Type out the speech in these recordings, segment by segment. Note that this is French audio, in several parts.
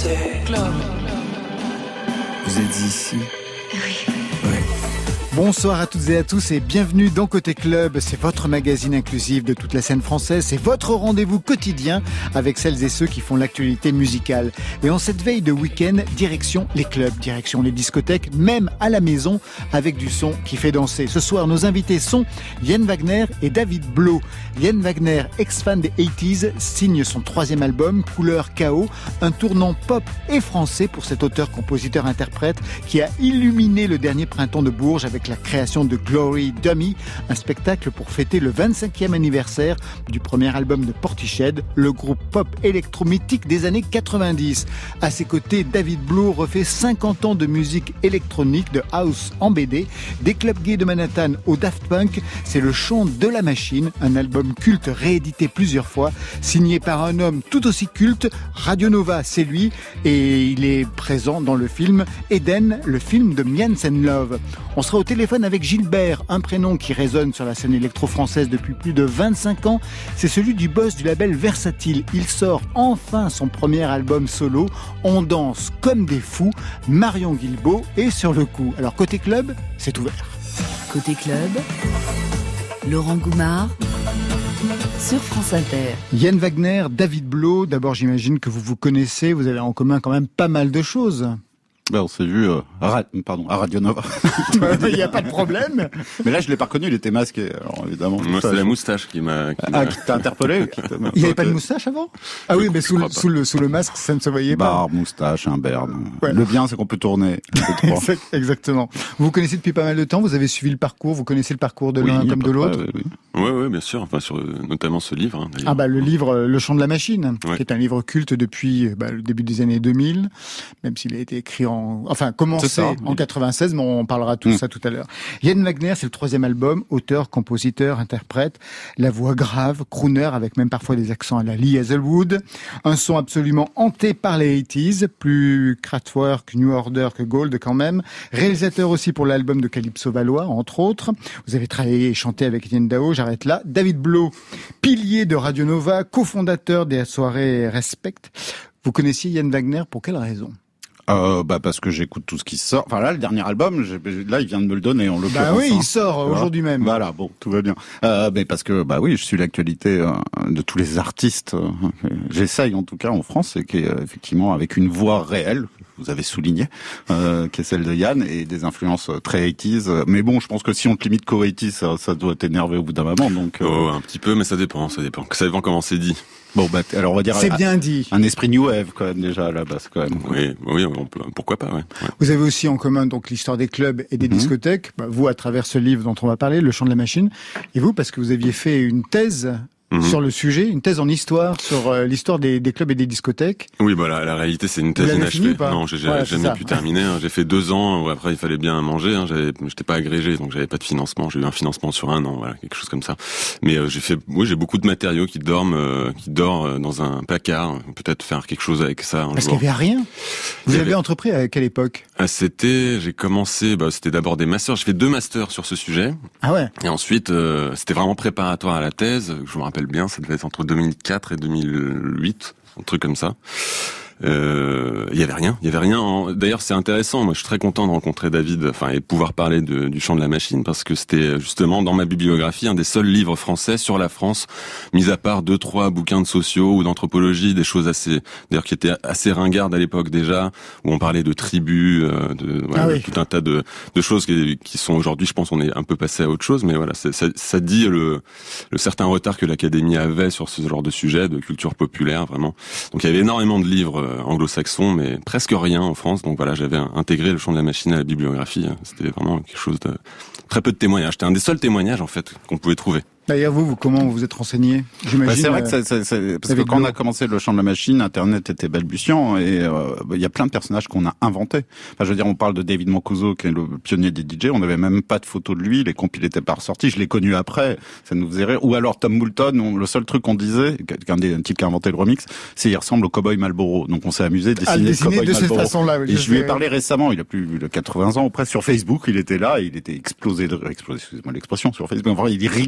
Vous êtes ici? Oui. Bonsoir à toutes et à tous et bienvenue dans Côté Club. C'est votre magazine inclusif de toute la scène française. C'est votre rendez-vous quotidien avec celles et ceux qui font l'actualité musicale. Et en cette veille de week-end, direction les clubs, direction les discothèques, même à la maison avec du son qui fait danser. Ce soir, nos invités sont Yann Wagner et David Blo. Yann Wagner, ex-fan des 80s, signe son 3e album, Couleur Chaos, un tournant pop et français pour cet auteur-compositeur-interprète qui a illuminé le dernier printemps de Bourges avec la création de Glory Dummy, un spectacle pour fêter le 25e anniversaire du premier album de Portiched, le groupe pop électro-mythique des années 90. À ses côtés, David Blo refait 50 ans de musique électronique, de house en BD, des clubs gays de Manhattan au Daft Punk. C'est le chant de la machine, un album culte réédité plusieurs fois, signé par un homme tout aussi culte, Radio Nova, c'est lui, et il est présent dans le film Eden, le film de Mians and Love. On sera au téléphone avec Gilbert, un prénom qui résonne sur la scène électro-française depuis plus de 25 ans. C'est celui du boss du label Versatile. Il sort enfin son premier album solo. On danse comme des fous. Marion Guilbault est sur le coup. Alors côté club, c'est ouvert. Côté club, Laurent Goumard sur France Inter. Yann Wagner, David Blo, d'abord j'imagine que vous vous connaissez, vous avez en commun quand même pas mal de choses. On s'est vu à Radio Nova. Il n'y a pas de problème. Mais là, je l'ai pas reconnu, il était masqué, alors évidemment. Moi, c'est la moustache qui m'a... Qui t'a interpellé? Il n'y avait pas de moustache avant? Ah oui, mais sous le masque, ça ne se voyait pas. Barbe, moustache, un berne. Ouais. Le bien, c'est qu'on peut tourner. Exactement. Vous vous connaissez depuis pas mal de temps, vous avez suivi le parcours, vous connaissez le parcours de l'un comme de l'autre? Oui, bien sûr. Enfin, sur notamment ce livre. Le livre Le Chant de la Machine, qui est un livre culte depuis le début des années 2000, même s'il a été écrit commencé en 96, mais on parlera tout ça tout à l'heure. Yann Wagner, c'est le 3e album, auteur, compositeur, interprète, la voix grave, crooner avec même parfois des accents à la Lee Hazelwood, un son absolument hanté par les 80s, plus Kraftwerk, New Order que Gold quand même, réalisateur aussi pour l'album de Calypso Valois, entre autres. Vous avez travaillé et chanté avec Etienne Dao, j'arrête là. David Blo, pilier de Radio Nova, cofondateur des soirées Respect. Vous connaissiez Yann Wagner pour quelle raison? Parce que j'écoute tout ce qui sort. Enfin là, le dernier album, là, il vient de me le donner, on le peut. Oui, il sort aujourd'hui même. Voilà, bon, tout va bien. Mais parce que, je suis l'actualité de tous les artistes. J'essaye, en tout cas, en France, et qui est effectivement avec une voix réelle. Vous avez souligné, qui est celle de Yann, et des influences très 80s. Mais bon, je pense que si on te limite qu'au 80s, ça doit t'énerver au bout d'un moment, donc. Un petit peu, mais ça dépend. Ça dépend comment c'est dit. Bon, alors on va dire. C'est bien dit. Un esprit new wave, quand même, déjà, à la base, quand même. Oui, on peut, pourquoi pas, ouais. Vous avez aussi en commun, donc, l'histoire des clubs et des discothèques. Vous, à travers ce livre dont on va parler, Le Chant de la Machine. Et vous, parce que vous aviez fait une thèse sur le sujet, une thèse en histoire, sur l'histoire des clubs et des discothèques. Oui, la réalité, c'est une thèse inachevée. Non, j'ai jamais pu terminer. J'ai fait 2 ans, où après, il fallait bien manger. J'étais pas agrégé, donc j'avais pas de financement. J'ai eu un financement sur 1 an, voilà, quelque chose comme ça. Mais j'ai beaucoup de matériaux qui dorment dans un placard. Peut-être faire quelque chose avec ça. Parce qu'il y avait rien. Vous avez entrepris à quelle époque? J'ai commencé, c'était d'abord des masters. J'ai fait 2 masters sur ce sujet. Ah ouais. Et ensuite, c'était vraiment préparatoire à la thèse. Je me rappelle bien, ça devait être entre 2004 et 2008, un truc comme ça. Il y avait rien. D'ailleurs, c'est intéressant. Moi, je suis très content de rencontrer David, et pouvoir parler du Chant de la Machine, parce que c'était justement dans ma bibliographie un des seuls livres français sur la France, mis à part 2-3 bouquins de sociaux ou d'anthropologie, des choses d'ailleurs qui étaient assez ringardes à l'époque déjà, où on parlait de tribus, tout un tas de choses qui sont aujourd'hui, je pense, on est un peu passé à autre chose, mais voilà, ça dit le certain retard que l'Académie avait sur ce genre de sujet, de culture populaire, vraiment. Donc il y avait énormément de livres anglo-saxon, mais presque rien en France. Donc voilà, j'avais intégré Le Chant de la Machine à la bibliographie. C'était vraiment quelque chose de... Très peu de témoignages. C'était un des seuls témoignages, en fait, qu'on pouvait trouver. D'ailleurs, comment vous êtes renseigné? J'imagine. C'est vrai que parce que quand on a commencé Le Chant de la Machine, Internet était balbutiant et il y a plein de personnages qu'on a inventés. Enfin, je veux dire, on parle de David Mancuso, qui est le pionnier des DJ. On n'avait même pas de photos de lui. Les compiles n'étaient pas ressortis. Je l'ai connu après. Ça nous faisait rire. Ou alors Tom Moulton. Le seul truc qu'on disait, un type qui a inventé le remix, c'est il ressemble au Cowboy Marlboro. Donc on s'est amusé de dessiner le Cowboy de cette Marlboro. façon-là. Et je lui ai parlé récemment. Il a plus de 80 ans. Après, sur Facebook, il était là. Il était explosé, excusez-moi l'expression, sur Facebook. Enfin, il rigole. Ça le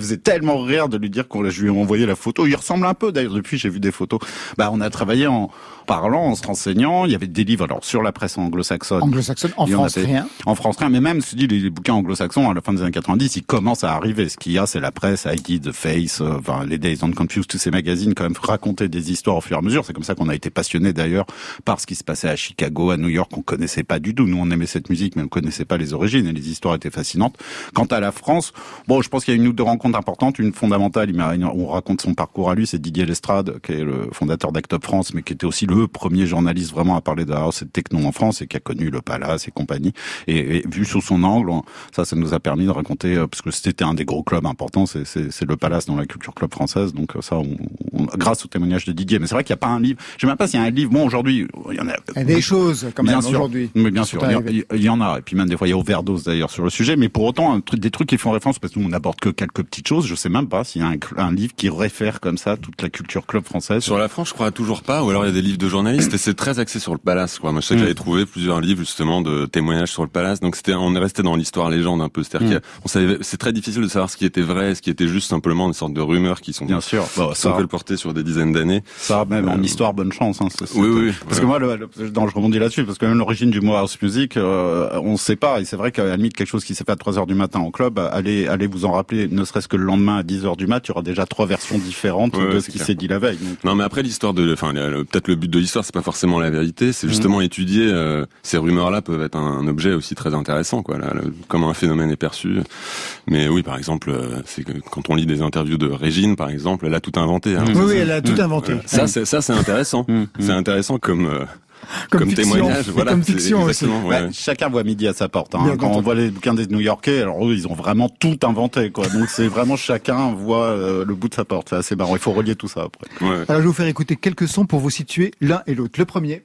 faisait tellement rire de lui dire je lui ai envoyé la photo. Il ressemble un peu, d'ailleurs, depuis j'ai vu des photos. On a travaillé en parlant, en se renseignant. Il y avait des livres alors sur la presse anglo-saxonne. En France, rien. En France, rien. Mais même, je dis, les bouquins anglo-saxons, à la fin des années 90, ils commencent à arriver. Ce qu'il y a, c'est la presse, ID, The Face, les Days Don't Confuse, tous ces magazines, quand même, racontaient des histoires au fur et à mesure. C'est comme ça qu'on a été passionnés, d'ailleurs, par ce qui se passait à Chicago, à New York, qu'on connaissait pas du tout. Nous, on aimait cette musique, mais on connaissait pas les origines, et les histoires étaient fascinantes. Quant à la France, je pense qu'il y a une ou deux rencontres importantes. Une fondamentale, on raconte son parcours à lui, c'est Didier Lestrade, qui est le fondateur d'Act Up France, mais qui était aussi le premier journaliste vraiment à parler de house et de techno en France, et qui a connu le Palace et compagnie. Et vu sous son angle, ça nous a permis de raconter, parce que c'était un des gros clubs importants, c'est le Palace dans la culture club française. Donc ça, grâce au témoignage de Didier. Mais c'est vrai qu'il n'y a pas un livre. Je sais même pas s'il y a un livre. Bon, aujourd'hui, il y en a. Il y a des choses, quand même, aujourd'hui. Mais bien sûr, il y en a. Et puis même des fois, il y a overdose d'ailleurs sur le sujet. Mais pour autant, des trucs qui font référence, parce que nous, on n'aborde que quelques petites choses. Je sais même pas s'il y a un livre qui réfère comme ça toute la culture club française. Sur la France, je crois toujours pas. Ou alors il y a des livres de journalistes et c'est très axé sur le Palace, quoi. Moi, je sais que j'avais trouvé plusieurs livres justement de témoignages sur le Palace. Donc on est resté dans l'histoire légende un peu. C'est-à-dire c'est très difficile de savoir ce qui était vrai, ce qui était juste simplement une sorte de rumeurs qui sont bien sûr sont colportées sur des dizaines d'années. Ça même en histoire, bonne chance. Oui. Parce que moi, je rebondis là-dessus, parce que même l'origine du mot house music, on sait pas. Et c'est vrai qu'à la limite, quelque chose qui s'est fait à 3h du matin en club, allez vous en rappeler, ne serait-ce que le lendemain à 10h du mat, il y aura déjà 3 versions différentes de ce qui s'est dit la veille. Donc. Non, mais après l'histoire peut-être le but de l'histoire, c'est pas forcément la vérité, c'est justement étudier ces rumeurs-là peuvent être un objet aussi très intéressant, quoi. Comment un phénomène est perçu. Mais oui, par exemple, c'est que quand on lit des interviews de Régine, par exemple, elle a tout inventé. Hein, oui, elle a tout inventé. Ça, c'est intéressant. C'est intéressant comme témoignage, voilà. Comme fiction aussi. Chacun voit midi à sa porte. Quand on voit les bouquins des New-Yorkais, alors eux, ils ont vraiment tout inventé, quoi. Donc c'est vraiment chacun voit le bout de sa porte. C'est assez marrant. Il faut relier tout ça après. Ouais. Alors je vais vous faire écouter quelques sons pour vous situer l'un et l'autre. Le premier.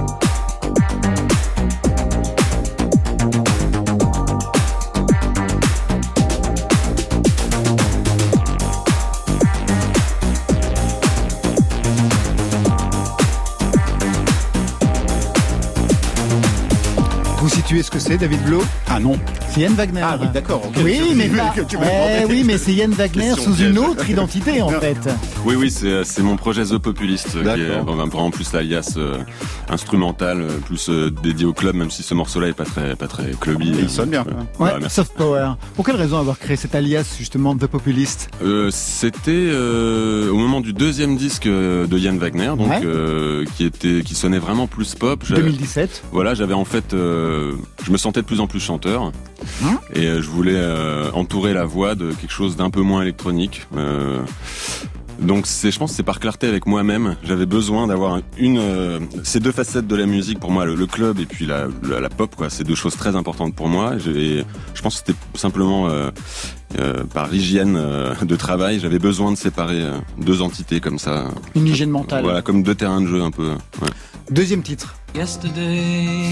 Vous situez ce que c'est, David Blo? Ah non. C'est Yann Wagner. Ah oui, d'accord. Okay. Oui, mais c'est Yann Wagner sous une autre identité, en fait. Oui, c'est mon projet The Populist, qui est vraiment plus l'alias instrumental, plus dédié au club, même si ce morceau-là est pas très clubby. Il sonne bien. Soft Power. Pour quelle raison avoir créé cet alias, justement, The Populist? C'était au moment du deuxième disque de Yann Wagner, donc qui sonnait vraiment plus pop. 2017. Voilà, j'avais en fait, je me sentais de plus en plus chanteur, et je voulais entourer la voix de quelque chose d'un peu moins électronique. Donc je pense que c'est par clarté avec moi-même. J'avais besoin d'avoir ces deux facettes de la musique pour moi, le club et puis la pop, quoi. C'est deux choses très importantes pour moi. Je pense que c'était simplement par hygiène de travail, j'avais besoin de séparer deux entités comme ça. Une hygiène mentale. Voilà, comme deux terrains de jeu un peu. Ouais. Deuxième titre. Yesterday,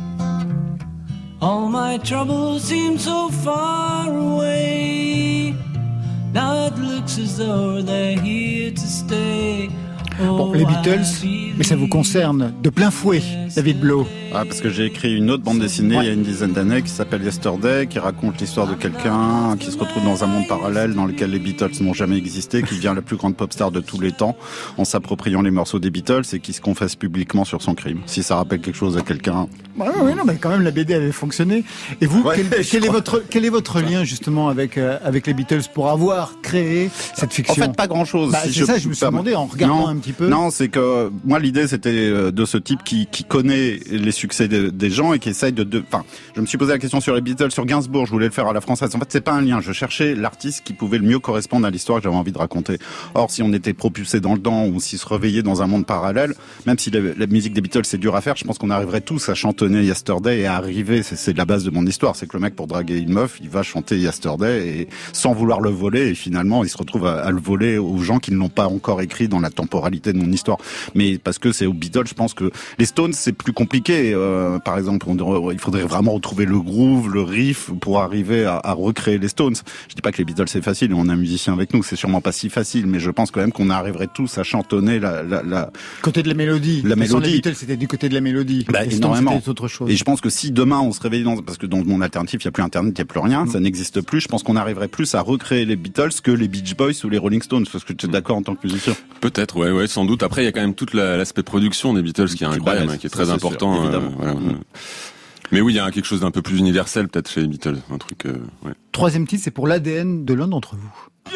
all my troubles seem so far away. Now it looks as though they're here to stay. Bon, les Beatles, mais ça vous concerne de plein fouet, David Blo. Parce que j'ai écrit une autre bande dessinée il y a une dizaine d'années qui s'appelle Yesterday, qui raconte l'histoire de quelqu'un qui se retrouve dans un monde parallèle dans lequel les Beatles n'ont jamais existé, qui devient la plus grande pop star de tous les temps en s'appropriant les morceaux des Beatles et qui se confesse publiquement sur son crime. Si ça rappelle quelque chose à quelqu'un... Oui, non, mais quand même la BD avait fonctionné. Et vous, quel est votre lien justement avec les Beatles pour avoir créé cette fiction? En fait, pas grand-chose. Je me suis demandé en regardant un petit peu. Non, c'est que moi l'idée c'était de ce type qui connaît les succès des gens et qui essaye enfin, je me suis posé la question sur les Beatles, sur Gainsbourg, je voulais le faire à la française. En fait, c'est pas un lien. Je cherchais l'artiste qui pouvait le mieux correspondre à l'histoire que j'avais envie de raconter. Or, si on était propulsé dans le temps ou s'il se réveillait dans un monde parallèle, même si la musique des Beatles c'est dur à faire, je pense qu'on arriverait tous à chantonner Yesterday et à arriver. C'est la base de mon histoire. C'est que le mec, pour draguer une meuf, il va chanter Yesterday et sans vouloir le voler, et finalement, il se retrouve à le voler aux gens qui ne l'ont pas encore écrit dans la temporalité de mon histoire. Mais parce que c'est aux Beatles, je pense que les Stones, c'est plus compliqué. retrouver, par exemple, il faudrait vraiment retrouver le groove, le riff pour arriver à recréer les Stones. Je dis pas que les Beatles c'est facile, on a un musicien avec nous, c'est sûrement pas si facile, mais je pense quand même qu'on arriverait tous à chantonner la côté de la mélodie. La mélodie. Les Beatles, c'était du côté de la mélodie. Les Stones, énormément. c'était autre chose. Et je pense que si demain on se réveille parce que dans le monde alternatif, il y a plus Internet, il y a plus rien, ça n'existe plus, je pense qu'on arriverait plus à recréer les Beatles que les Beach Boys ou les Rolling Stones, parce que tu es d'accord en tant que musicien. Peut-être, ouais, sans doute. Après, il y a quand même tout l'aspect production des Beatles qui est incroyable, qui est très important. Sûr, évidemment. Voilà. Mais oui, il y a quelque chose d'un peu plus universel peut-être chez les Beatles, un truc. Ouais. Troisième titre, c'est pour l'ADN de l'un d'entre vous.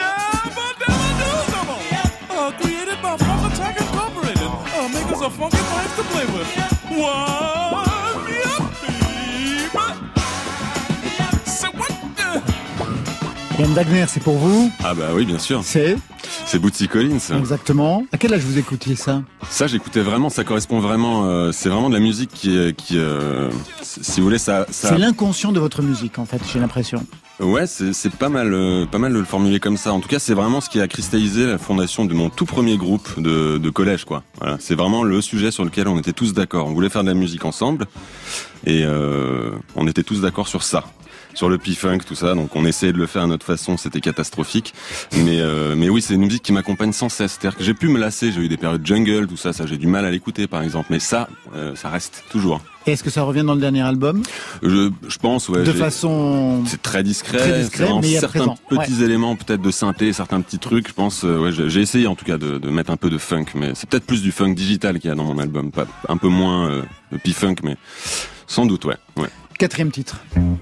Yann Wagner, c'est pour vous? Ah bah oui, bien sûr. C'est Bootsy Collins. Exactement. À quel âge vous écoutiez ça? Ça, j'écoutais vraiment, ça correspond vraiment, c'est vraiment de la musique qui si vous voulez, ça... C'est l'inconscient de votre musique, en fait, j'ai l'impression. Ouais, c'est pas mal de le formuler comme ça. En tout cas, c'est vraiment ce qui a cristallisé la fondation de mon tout premier groupe de collège, quoi. Voilà. C'est vraiment le sujet sur lequel on était tous d'accord. On voulait faire de la musique ensemble. Et, on était tous d'accord sur ça. Sur le P-Funk, tout ça, donc on essayait de le faire à notre façon, c'était catastrophique. Mais oui, c'est une musique qui m'accompagne sans cesse. C'est-à-dire que j'ai pu me lasser, j'ai eu des périodes jungle, tout ça j'ai du mal à l'écouter par exemple. Mais ça reste toujours. Et est-ce que ça revient dans le dernier album? Je pense, ouais. De façon... C'est très discret, mais il y a certains petits éléments peut-être de synthé, certains petits trucs, je pense. J'ai essayé en tout cas de mettre un peu de funk, mais c'est peut-être plus du funk digital qu'il y a dans mon album, pas un peu moins de P-Funk, mais sans doute, ouais. Quatrième titre.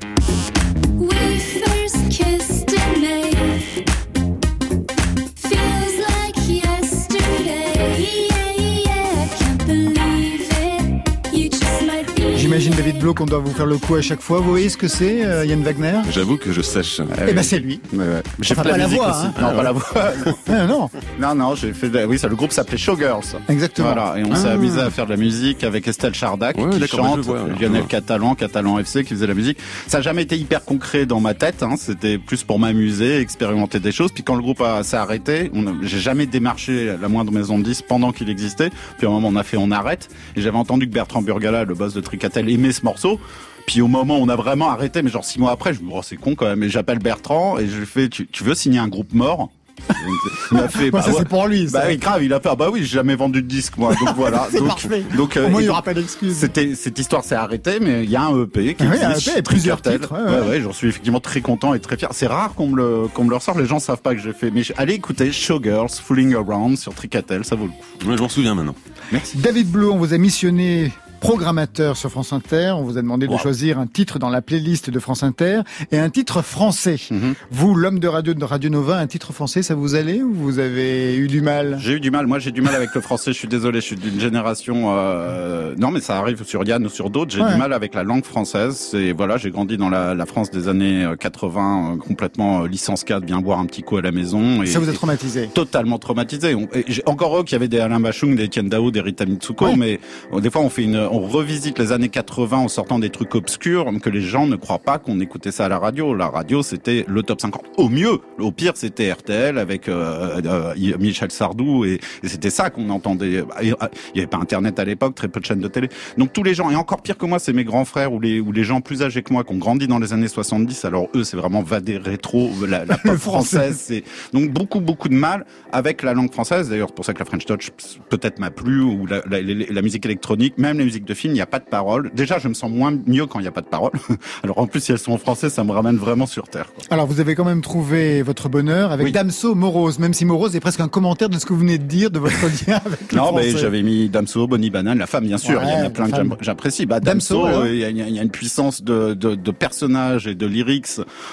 J'imagine, David Blo, qu'on doit vous faire le coup à chaque fois. Vous voyez ce que c'est, Yann Wagner? J'avoue que je sèche. Eh ben, c'est lui. Ouais. J'ai enfin, fait pas la voix, aussi. hein. Non, pas la voix. Non, j'ai fait oui, ça, le groupe s'appelait Showgirls. Exactement. Voilà. Et on s'est amusé à faire de la musique avec Estelle Chardac, qui chante, Lionel Catalan FC, qui faisait la musique. Ça n'a jamais été hyper concret dans ma tête, hein. C'était plus pour m'amuser, expérimenter des choses. Puis quand le groupe s'est arrêté, j'ai jamais démarché la moindre maison de disques pendant qu'il existait. Puis à un moment, on arrête. Et j'avais entendu que Bertrand Burgala, le boss de Tricatel, aimait ce morceau. Puis au moment où on a vraiment arrêté, mais genre 6 mois après, je me dis, c'est con quand même. Et j'appelle Bertrand et je lui fais, tu veux signer un groupe mort? Il m'a fait, ça c'est pour lui. Ça. Bah oui, grave, il a fait, oui, j'ai jamais vendu de disque, moi. Donc voilà. C'est parfait. Donc, au moins, il n'y aura pas d'excuses. Cette histoire s'est arrêtée, mais il y a un EP qui existe. Et plusieurs titres. Ouais, j'en suis effectivement très content et très fier. C'est rare qu'on me le ressort. Les gens savent pas que j'ai fait. Mais allez écouter Showgirls, Fooling Around sur Tricatel, ça vaut le coup. Ouais, je m'en souviens maintenant. Merci. David Blo, on vous a missionné programmateur sur France Inter. On vous a demandé de choisir un titre dans la playlist de France Inter et un titre français. Vous, l'homme de Radio Nova, un titre français, ça vous allait ou vous avez eu du mal? J'ai eu du mal. Moi, j'ai du mal avec le français. Je suis désolé. Je suis d'une génération. Non, mais ça arrive sur Yann ou sur d'autres. J'ai du mal avec la langue française. Et voilà, j'ai grandi dans la France des années 80, complètement licence 4, bien boire un petit coup à la maison. Et ça vous a traumatisé? Totalement traumatisé. J'ai encore eux qui avaient des Alain Bachung, des Etienne Dao, des Rita Mitsuko, mais des fois on revisite les années 80 en sortant des trucs obscurs que les gens ne croient pas qu'on écoutait ça à la radio. La radio, c'était le top 50. Au mieux. Au pire, c'était RTL avec Michel Sardou et c'était ça qu'on entendait. Il y avait pas Internet à l'époque, très peu de chaînes de télé. Donc tous les gens, et encore pire que moi, c'est mes grands frères ou les gens plus âgés que moi qui ont grandi dans les années 70. Alors eux, c'est vraiment vadé rétro, la pop française. C'est donc beaucoup de mal avec la langue française. D'ailleurs, c'est pour ça que la French Touch peut-être m'a plu, ou la musique électronique, même les musiques de films, il n'y a pas de paroles. Déjà, je me sens mieux quand il n'y a pas de paroles. Alors en plus, si elles sont en français, ça me ramène vraiment sur terre, quoi. Alors vous avez quand même trouvé votre bonheur avec Damso Morose, même si Morose est presque un commentaire de ce que vous venez de dire, de votre lien avec le français. Non, mais j'avais mis Damso, Bonnie Banane, la femme, bien sûr. Il y en a plein que j'apprécie. Damso, il y a une puissance de personnages et de lyrics.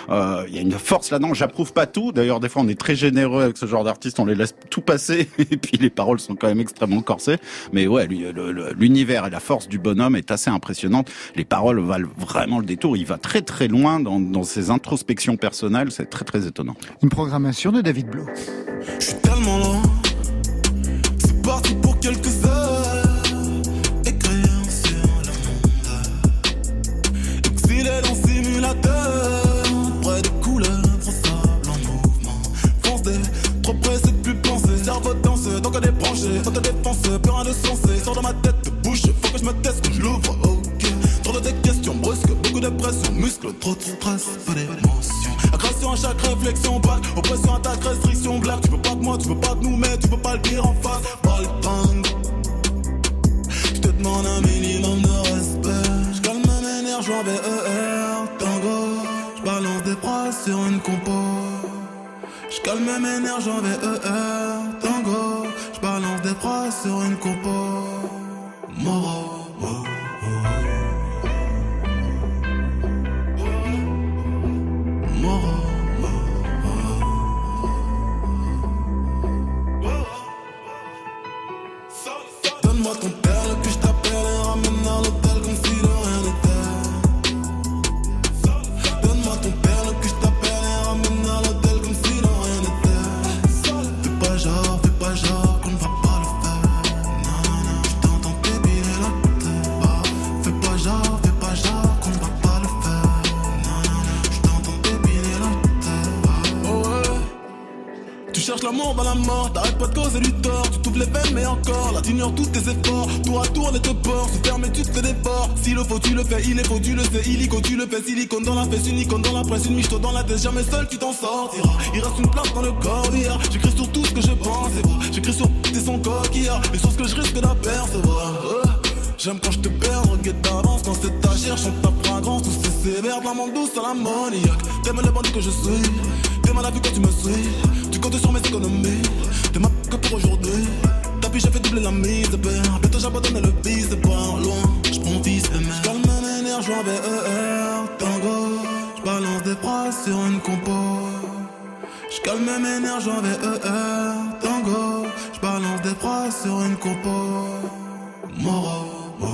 Il y a une force là-dedans. J'approuve pas tout. D'ailleurs, des fois, on est très généreux avec ce genre d'artistes. On les laisse tout passer. Et puis, les paroles sont quand même extrêmement corsées. Mais ouais, l'univers et la force du bonhomme est assez impressionnante. Les paroles valent vraiment le détour. Il va très très loin dans ses introspections personnelles. C'est très très étonnant. Une programmation de David Blo. Je suis tellement loin. C'est parti pour quelques heures. Écrire sur le monde. Exilé dans simulateur. Près des couleurs, sable en mouvement. Foncé, trop pressé de plus penser. Cerveau danse, donc à débrancher. Sans te défoncer, plus rien de sensé. Sors dans ma tête, bouche jeu, faut que je me teste quand je l'ouvre, ok. Trop de questions brusques, beaucoup de pression, muscles, trop de stress, pas d'émotion. Agression à chaque réflexion, back, oppression, attaque, restriction, blague. Tu veux pas de moi, tu veux pas de nous, mais tu peux pas le dire en face. Pas le temps. Je te demande un minimum de respect. Je calme mes nerfs, je VER, tango. Je balance des phrases sur une compo. Je calme mes nerfs, j'en VER, tango. Je balance des phrases sur une compo. Moro. Donne-moi ton perle que je t'appelle et ramène à l'hôtel comme si de rien n'était. Donne-moi ton perle que je t'appelle et ramène à l'hôtel comme si de rien n'était. Fais pas genre qu'on ne va pas le faire. Non, non, je t'entends débiller la tête. Fais pas genre qu'on ne va pas le faire. Non, non, je t'entends débiller la tête. Oh ouais. Tu cherches l'amour dans la mort, t'arrêtes pas de causer du tort. Tu t'ouvres les veines mais encore, là t'ignores tous tes efforts. Tour à tour les te ports, se ferme et tu te dévores. S'il le faut tu le fais, il est faux tu le sais. Illico tu le fais, silicone dans la fesse, une icône dans la presse. Une miche dans la tête, jamais seul tu t'en sortiras. Il reste une place dans le corps d'hier. J'écris sur tout ce que je pense et vois. J'écris sur tes sons coquillards, les choses que je risque d'apercevoir. J'aime quand je te perds, regarde d'avance quand c'est ta chair, chante ta fragrance, tous ces sévères, de la menthe douce à l'ammoniaque. T'aimes le bandit que je suis, t'aimes la vue quand tu me suis. Tu comptes sur mes économies, t'es ma que pour aujourd'hui. Tapis j'ai fait doubler la mise, bientôt j'abandonne le vice, c'est pas loin. J'prends fils et mère, j'calme mes nerfs, j'joue VER, tango. J'balance des phrases sur une compo. J'calme mes nerfs, j'joue VER, tango. J'balance des phrases sur une compo. Moro.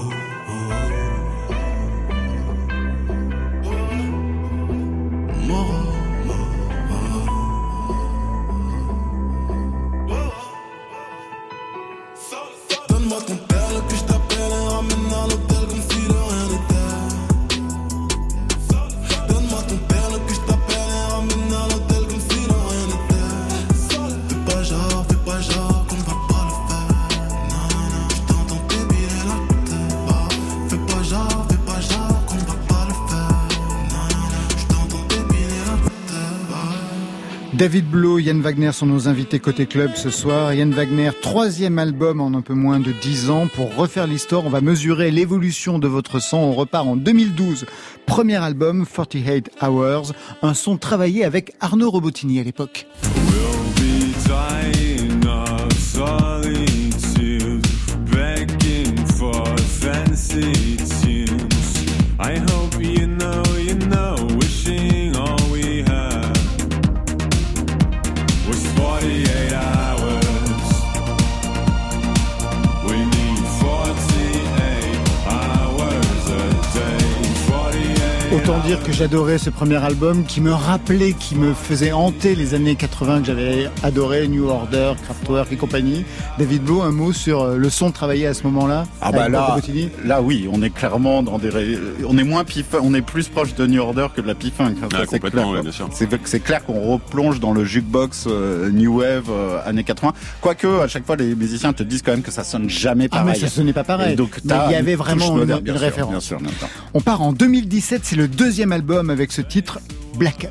Donne-moi ton perle que je t'appelle et ramène à l'hôtel comme si de rien n'était. Donne-moi ton perle que je t'appelle et ramène à l'hôtel comme si de rien n'était. Fais pas genre qu'on ne va pas le faire. Non, non, je t'entends débiller la tête. Fais pas genre qu'on ne va pas le faire. Non, non, je t'entends débiller la tête. David Blow, Yann Wagner sont nos invités côté club ce soir. Yann Wagner, 3e album en un peu moins de 10 ans. Pour refaire l'histoire, on va mesurer l'évolution de votre son. On repart en 2012. Premier album, 48 Hours. Un son travaillé avec Arnaud Robotini à l'époque. I hope you know, wishing all we had was 48 hours. We need 48 hours a day. 48 Autant dire que j'adorais ce premier album qui me rappelait, qui me faisait hanter les années 80 que j'avais adoré, New Order, Kraftwerk et compagnie. David Blow, un mot sur le son travaillé à ce moment-là? Ah bah là oui, on est clairement dans on est moins on est plus proche de New Order que de la P-Funk. Ah, complètement, ouais, bien sûr. C'est clair qu'on replonge dans le jukebox New Wave années 80. Quoique, à chaque fois, les musiciens te disent quand même que ça sonne jamais pareil. Ah mais ça sonnait pas pareil. Donc, mais il y avait vraiment une référence. Bien sûr. On part en 2017, c'est le 2e album avec ce titre, Blacker.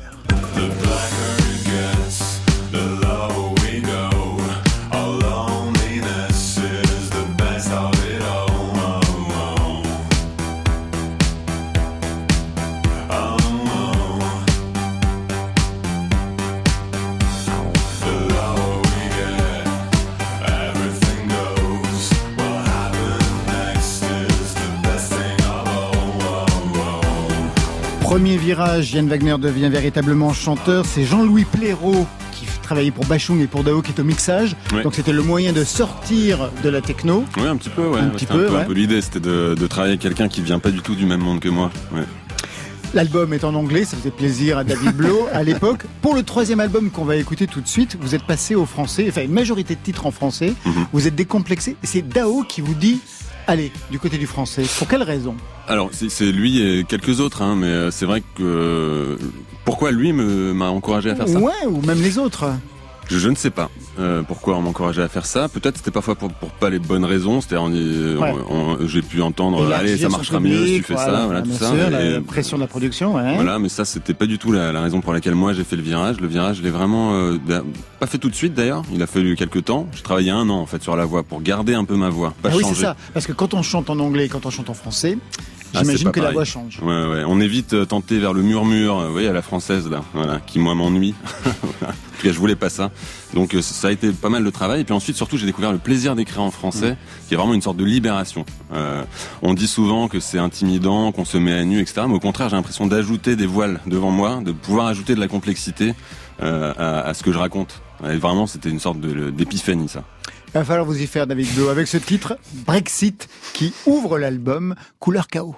Premier virage, Yann Wagner devient véritablement chanteur. C'est Jean-Louis Pléraud qui travaillait pour Bachung et pour Dao qui est au mixage. Ouais. Donc c'était le moyen de sortir de la techno. Oui, un petit peu, ouais. Un peu l'idée, c'était de travailler avec quelqu'un qui vient pas du tout du même monde que moi. Ouais. L'album est en anglais, ça faisait plaisir à David Blow à l'époque. Pour le 3e album qu'on va écouter tout de suite, vous êtes passé au français, enfin une majorité de titres en français. Vous êtes décomplexé et c'est Dao qui vous dit allez, du côté du français. Pour quelle raison? Alors, c'est lui et quelques autres, hein, mais c'est vrai que... Pourquoi lui m'a encouragé à faire ça? Ouais, ou même les autres. Je ne sais pas pourquoi on m'encourageait à faire ça. Peut-être c'était parfois pour pas les bonnes raisons. C'est-à-dire j'ai pu entendre allez, ça marchera mieux si tu fais ça, voilà tout ça. Sûr, la pression de la production, ouais. Voilà, mais ça c'était pas du tout la raison pour laquelle moi j'ai fait le virage. Le virage, je l'ai vraiment pas fait tout de suite d'ailleurs. Il a fallu quelques temps. J'ai travaillé 1 an en fait sur la voix pour garder un peu ma voix, pas changer. Oui, c'est ça. Parce que quand on chante en anglais, quand on chante en français, j'imagine que la voix change. Ouais. On est vite tenté vers le murmure, vous voyez, à la française là, voilà, qui moi m'ennuie. En tout cas, je voulais pas ça. Donc ça a été pas mal de travail. Et puis ensuite, surtout, j'ai découvert le plaisir d'écrire en français, qui est vraiment une sorte de libération. On dit souvent que c'est intimidant, qu'on se met à nu, etc. Mais au contraire, j'ai l'impression d'ajouter des voiles devant moi, de pouvoir ajouter de la complexité à ce que je raconte. Et vraiment, c'était une sorte d'épiphanie, ça. Il va falloir vous y faire, David Blo, avec ce titre, Brexit, qui ouvre l'album Couleur Chaos.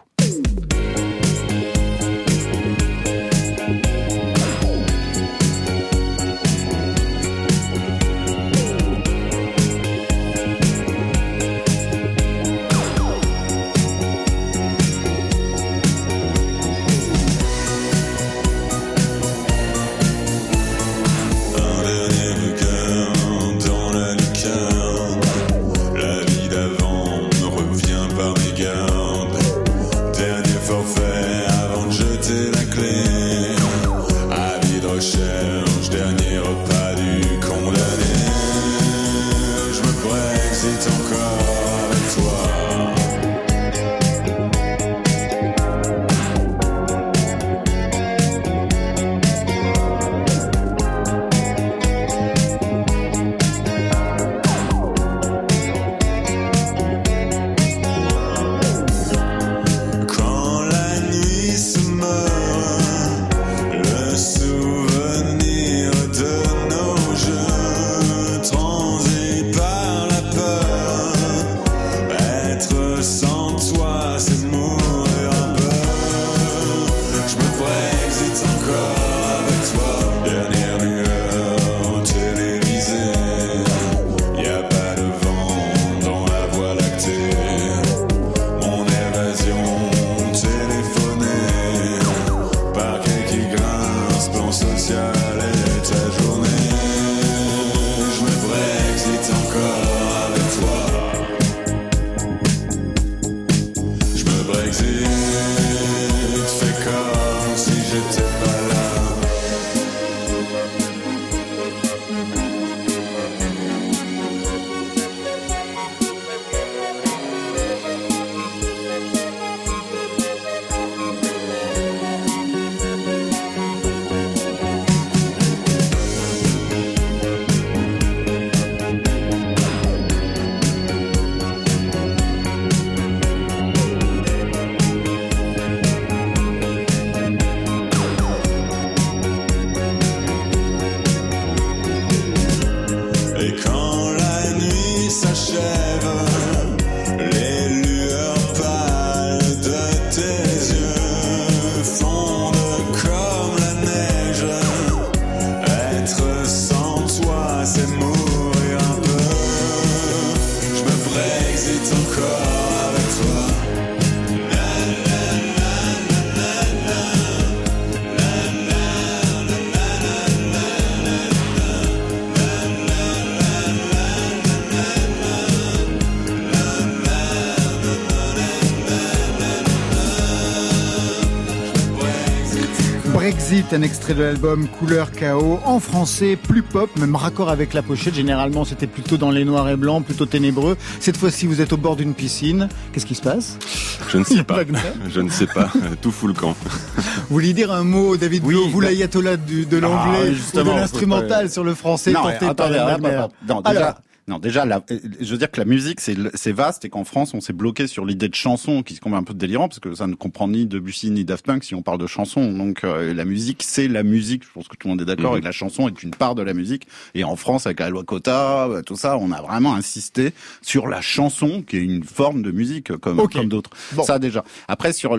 Brexit, un extrait de l'album Couleur Chaos, en français, plus pop, même raccord avec la pochette. Généralement, c'était plutôt dans les noirs et blancs, plutôt ténébreux. Cette fois-ci, vous êtes au bord d'une piscine. Qu'est-ce qui se passe? Je ne sais pas. Je ne sais pas. Tout fout le camp. Vous vouliez dire un mot, David Blo, vous l'ayatollah de l'anglais ou de l'instrumental sur le français, tenté par Wagner. Non, déjà, je veux dire que la musique, c'est vaste et qu'en France, on s'est bloqué sur l'idée de chanson qui se semble un peu délirant parce que ça ne comprend ni Debussy ni Daft Punk si on parle de chanson. Donc, la musique, c'est la musique. Je pense que tout le monde est d'accord et que la chanson est une part de la musique. Et en France, avec la loi Quota, tout ça, on a vraiment insisté sur la chanson qui est une forme de musique comme d'autres. Bon. Ça, déjà. Après, sur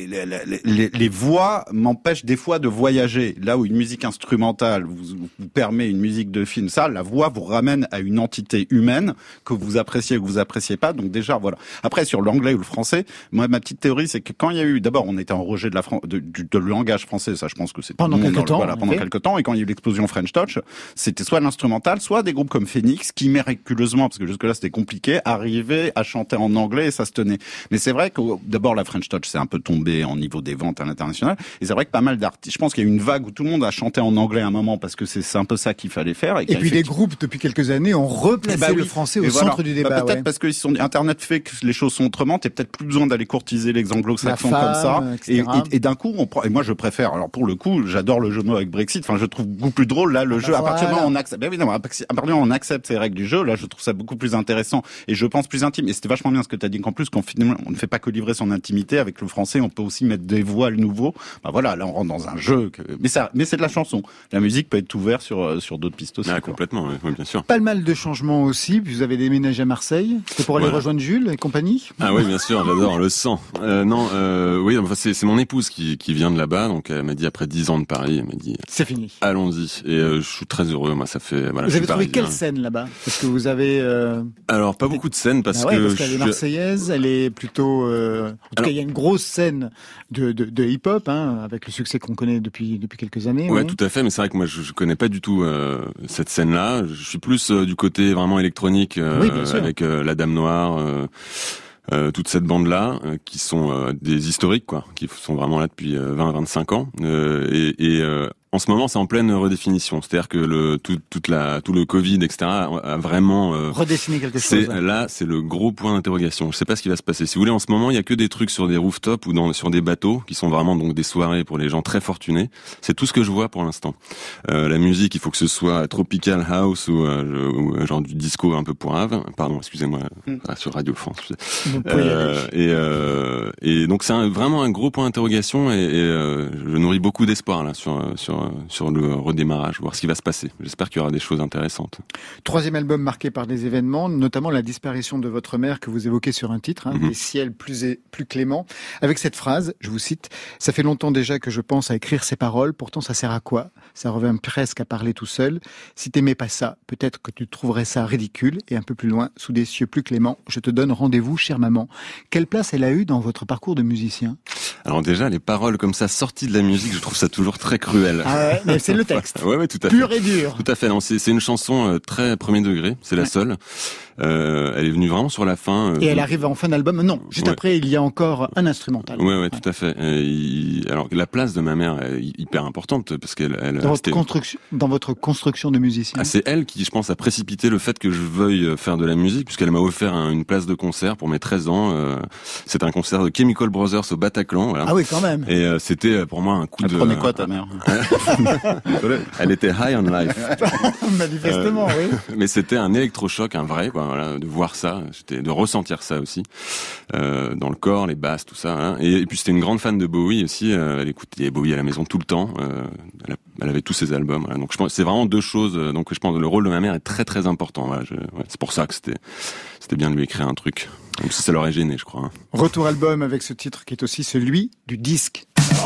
les voix m'empêchent des fois de voyager. Là où une musique instrumentale vous permet une musique de film, ça, la voix vous ramène à une entité qualités humaines que vous appréciez ou que vous appréciez pas. Donc déjà, voilà. Après, sur l'anglais ou le français, moi, ma petite théorie, c'est que quand il y a eu, d'abord, on était en rejet de du langage français, ça, je pense que c'est pendant quelques temps. Voilà, pendant quelques temps. Et quand il y a eu l'explosion French Touch, c'était soit l'instrumental, soit des groupes comme Phoenix, qui miraculeusement, parce que jusque-là c'était compliqué, arrivaient à chanter en anglais et ça se tenait. Mais c'est vrai que, d'abord, la French Touch, c'est un peu tombé en niveau des ventes à l'international. Et c'est vrai que pas mal d'artistes, je pense qu'il y a eu une vague où tout le monde a chanté en anglais à un moment parce que c'est un peu ça qu'il fallait faire. Et puis des groupes, depuis quelques années, ont replacé le français au centre du débat. Peut-être parce que Internet fait que les choses sont autrement, t'as peut-être plus besoin d'aller courtiser les anglo-saxons comme ça. Et d'un coup, et moi je préfère, alors pour le coup, j'adore le jeu de mots avec Brexit, enfin je trouve beaucoup plus drôle, là, le jeu, à partir du moment où on accepte, évidemment, à partir du moment où on accepte ces règles du jeu, là, je trouve ça beaucoup plus intéressant, et je pense plus intime, et c'était vachement bien ce que t'as dit, qu'en plus, qu'on finalement, on ne fait pas que livrer son intimité, avec le français, on peut aussi mettre des voiles nouveaux, voilà, là, on rentre dans un jeu, mais c'est de la chanson. La musique peut être ouverte sur d'autres pistes aussi. Ah, complètement, oui, bien sûr. Pas mal de changements aussi, vous avez déménagé à Marseille, c'était pour aller rejoindre Jules et compagnie? Ah oui, bien sûr, j'adore, le sang. Oui, enfin, c'est mon épouse qui vient de là-bas, donc elle m'a dit après 10 ans de Paris, elle m'a dit c'est fini. Allons-y. Et je suis très heureux, moi, ça fait voilà. Vous avez trouvé quelle scène là-bas? Parce que vous avez alors pas beaucoup de scènes parce qu'elle est marseillaise, elle est plutôt en tout cas il y a une grosse scène de hip-hop avec le succès qu'on connaît depuis quelques années. Ouais, tout à fait, mais c'est vrai que moi je connais pas du tout cette scène-là, je suis plus du côté vraiment électronique avec la Dame Noire toute cette bande-là, qui sont des historiques, quoi, qui sont vraiment là depuis 20-25 ans, et en ce moment, c'est en pleine redéfinition. C'est-à-dire que tout le Covid, etc., a vraiment redessiné quelque chose. Là, c'est le gros point d'interrogation. Je sais pas ce qui va se passer. Si vous voulez, en ce moment, il y a que des trucs sur des rooftops ou sur des bateaux qui sont vraiment donc des soirées pour les gens très fortunés. C'est tout ce que je vois pour l'instant. La musique, il faut que ce soit tropical house ou genre du disco un peu pourrave. Pardon, excusez-moi, sur Radio France. Et donc c'est vraiment un gros point d'interrogation et je nourris beaucoup d'espoir là sur le redémarrage, voir ce qui va se passer. J'espère qu'il y aura des choses intéressantes. 3e album marqué par des événements, notamment la disparition de votre mère que vous évoquez sur un titre, des ciels plus cléments, avec cette phrase, je vous cite, « Ça fait longtemps déjà que je pense à écrire ces paroles, pourtant ça sert à quoi ? Ça revient presque à parler tout seul. Si t'aimais pas ça, peut-être que tu trouverais ça ridicule. Et un peu plus loin, sous des cieux plus cléments, je te donne rendez-vous, chère maman. » Quelle place elle a eu dans votre parcours de musicien ? Alors déjà, les paroles comme ça, sorties de la musique, je trouve ça toujours très cruel. Ah ouais, mais c'est le texte. Ouais, tout à fait. Pur et dur. Tout à fait. Non, c'est une chanson très premier degré. C'est la seule. Elle est venue vraiment sur la fin. Et elle arrive en fin d'album. Non, juste après, il y a encore un instrumental. Ouais, tout à fait. Alors la place de ma mère est hyper importante parce qu'elle dans votre construction de musicien. Ah, c'est elle qui, je pense, a précipité le fait que je veuille faire de la musique, puisqu'elle m'a offert une place de concert pour mes 13 ans. C'était un concert de Chemical Brothers au Bataclan. Voilà. Ah oui, quand même. Et c'était pour moi un coup de. Elle prenait quoi ta mère? Elle était high on life. Manifestement, oui. Mais c'était un électrochoc, un vrai, quoi. Voilà, de voir ça, de ressentir ça aussi dans le corps, les basses, tout ça. Hein. Et puis c'était une grande fan de Bowie aussi. Elle écoutait Bowie à la maison tout le temps. Elle avait tous ses albums. Voilà. Donc je pense c'est vraiment deux choses. Donc je pense que le rôle de ma mère est très très important. Voilà, c'est pour ça que c'était bien de lui écrire un truc. Même si ça l'aurait gêné, je crois. Hein. Retour album avec ce titre qui est aussi celui du disque.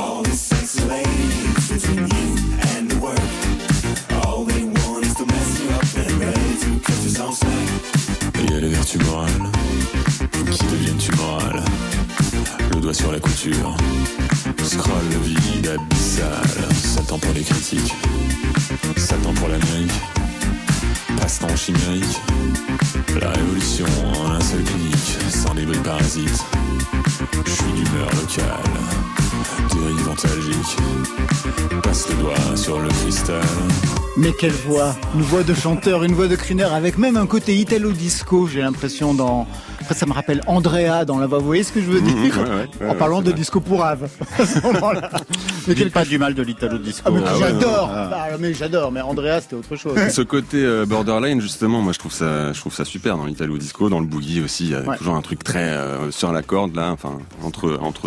Il y a les vertus morales qui deviennent tumorales. Le doigt sur la couture, scroll vide, abyssal. Satan pour les critiques, Satan pour l'Amérique. Passe-temps chimérique, la révolution en un seul clic, sans débris parasites. Je suis d'humeur locale, dérive antalgique. Passe le doigt sur le cristal. Mais quelle voix! Une voix de chanteur, une voix de crooner, avec même un côté italo-disco, j'ai l'impression Après, ça me rappelle Andrea dans la voix. Vous voyez ce que je veux dire? En parlant de disco pourrave. À ce moment-là. Mais pas du mal de l'italo-disco. Mais j'adore. Mais Andrea, c'était autre chose. Ce côté borderline, justement, moi, je trouve ça super dans l'italo-disco, dans le boogie aussi. Il y a toujours un truc très sur la corde, là, enfin,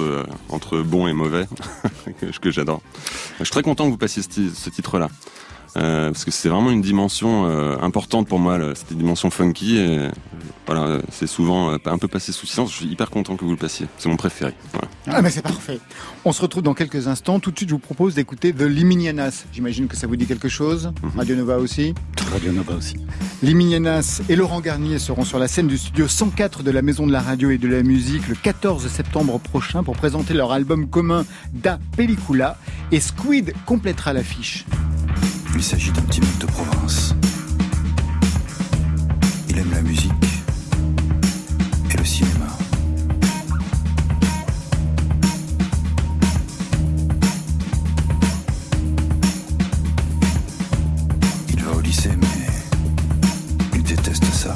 entre bon et mauvais, que j'adore. Je suis très content que vous passiez ce titre-là. parce que c'est vraiment une dimension importante pour moi, cette dimension funky. Et voilà, c'est souvent un peu passé sous silence. Je suis hyper content que vous le passiez. C'est mon préféré. Voilà. Ah mais c'est parfait. On se retrouve dans quelques instants. Tout de suite, je vous propose d'écouter The Liminianas. J'imagine que ça vous dit quelque chose. Radio Nova aussi. Radio Nova aussi. Liminianas et Laurent Garnier seront sur la scène du studio 104 de la Maison de la Radio et de la Musique le 14 septembre prochain pour présenter leur album commun Da Pellicula, et Squid complétera l'affiche. Il s'agit d'un petit mec de province. Il aime la musique et le cinéma. Il va au lycée, mais il déteste ça.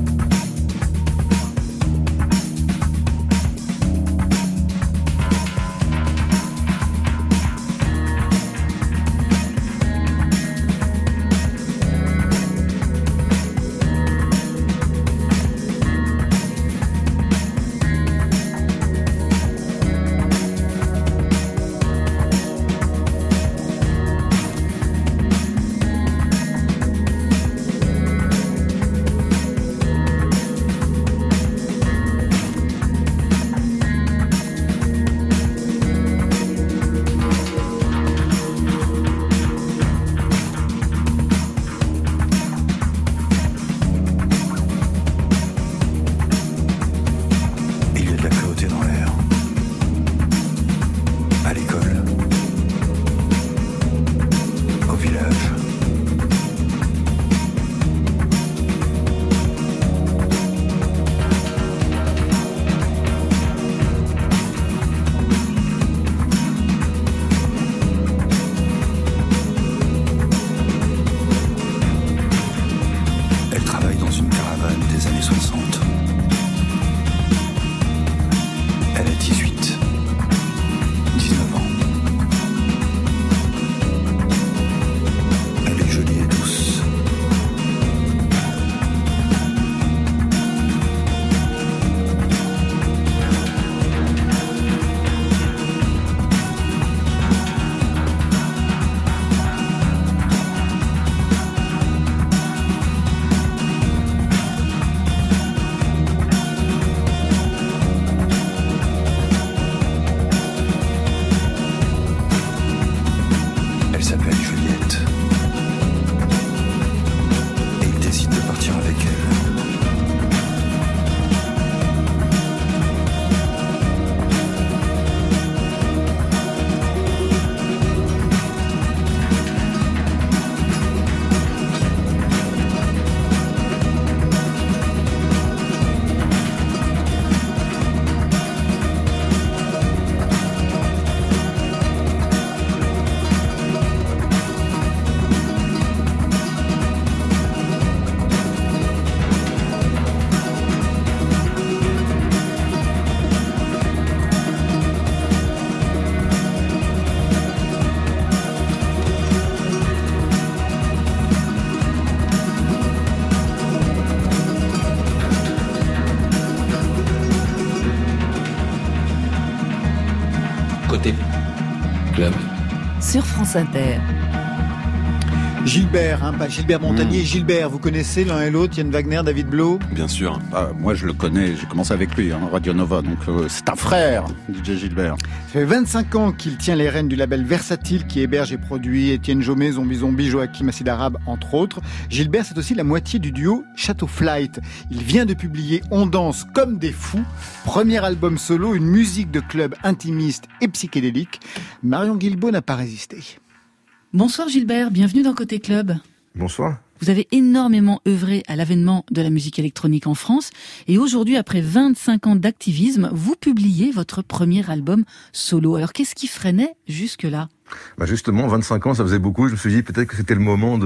Côté club. Sur France Inter. Gilbert, pas Gilbert Montagnier, Gilbert, vous connaissez l'un et l'autre, Yann Wagner, David Blo? Bien sûr. Moi je le connais, j'ai commencé avec lui, Radio Nova, donc c'est un frère, DJ Gilbert. Ça fait 25 ans qu'il tient les rênes du label Versatile qui héberge et produit Étienne Jomet, Zombie Zombie, Joachim Acide Arabe, entre autres. Gilbert, c'est aussi la moitié du duo Château Flight. Il vient de publier On danse comme des fous, premier album solo, une musique de club intimiste et psychédélique. Marion Guilbault n'a pas résisté. Bonsoir Gilbert, bienvenue dans Côté Club. Bonsoir. Vous avez énormément œuvré à l'avènement de la musique électronique en France et aujourd'hui, après 25 ans d'activisme, vous publiez votre premier album solo. Alors qu'est-ce qui freinait jusque-là ? Justement, 25 ans, ça faisait beaucoup. Je me suis dit peut-être que c'était le moment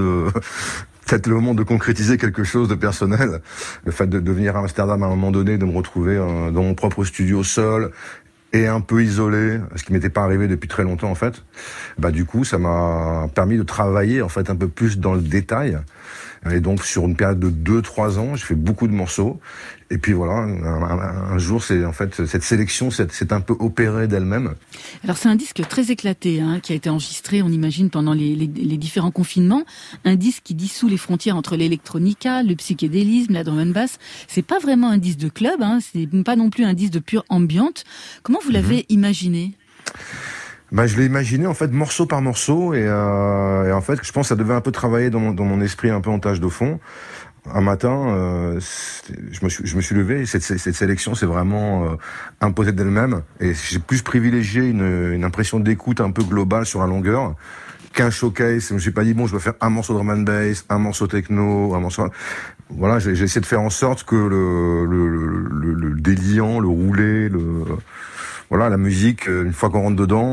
de concrétiser quelque chose de personnel. Le fait de venir à Amsterdam à un moment donné, de me retrouver dans mon propre studio seul et un peu isolé, ce qui m'était pas arrivé depuis très longtemps en fait. Du coup, ça m'a permis de travailler en fait un peu plus dans le détail Et donc sur une période de 2-3 ans, j'ai fait beaucoup de morceaux. Et puis voilà, un jour, c'est en fait cette sélection s'est un peu opérée d'elle-même. Alors c'est un disque très éclaté, qui a été enregistré, on imagine, pendant les différents confinements. Un disque qui dissout les frontières entre l'électronica, le psychédélisme, la drum and bass. C'est pas vraiment un disque de club, c'est pas non plus un disque de pure ambiante. Comment vous l'avez imaginé ? Je l'ai imaginé en fait morceau par morceau et en fait je pense que ça devait un peu travailler dans mon esprit un peu en tâche de fond. Un matin, je me suis levé et cette sélection s'est vraiment imposée d'elle-même et j'ai plus privilégié une impression d'écoute un peu globale sur la longueur qu'un showcase. Je me suis pas dit bon, je vais faire un morceau de drum and bass, un morceau techno, un morceau. Voilà, j'ai essayé de faire en sorte que le déliant, le roulé, voilà, la musique, une fois qu'on rentre dedans,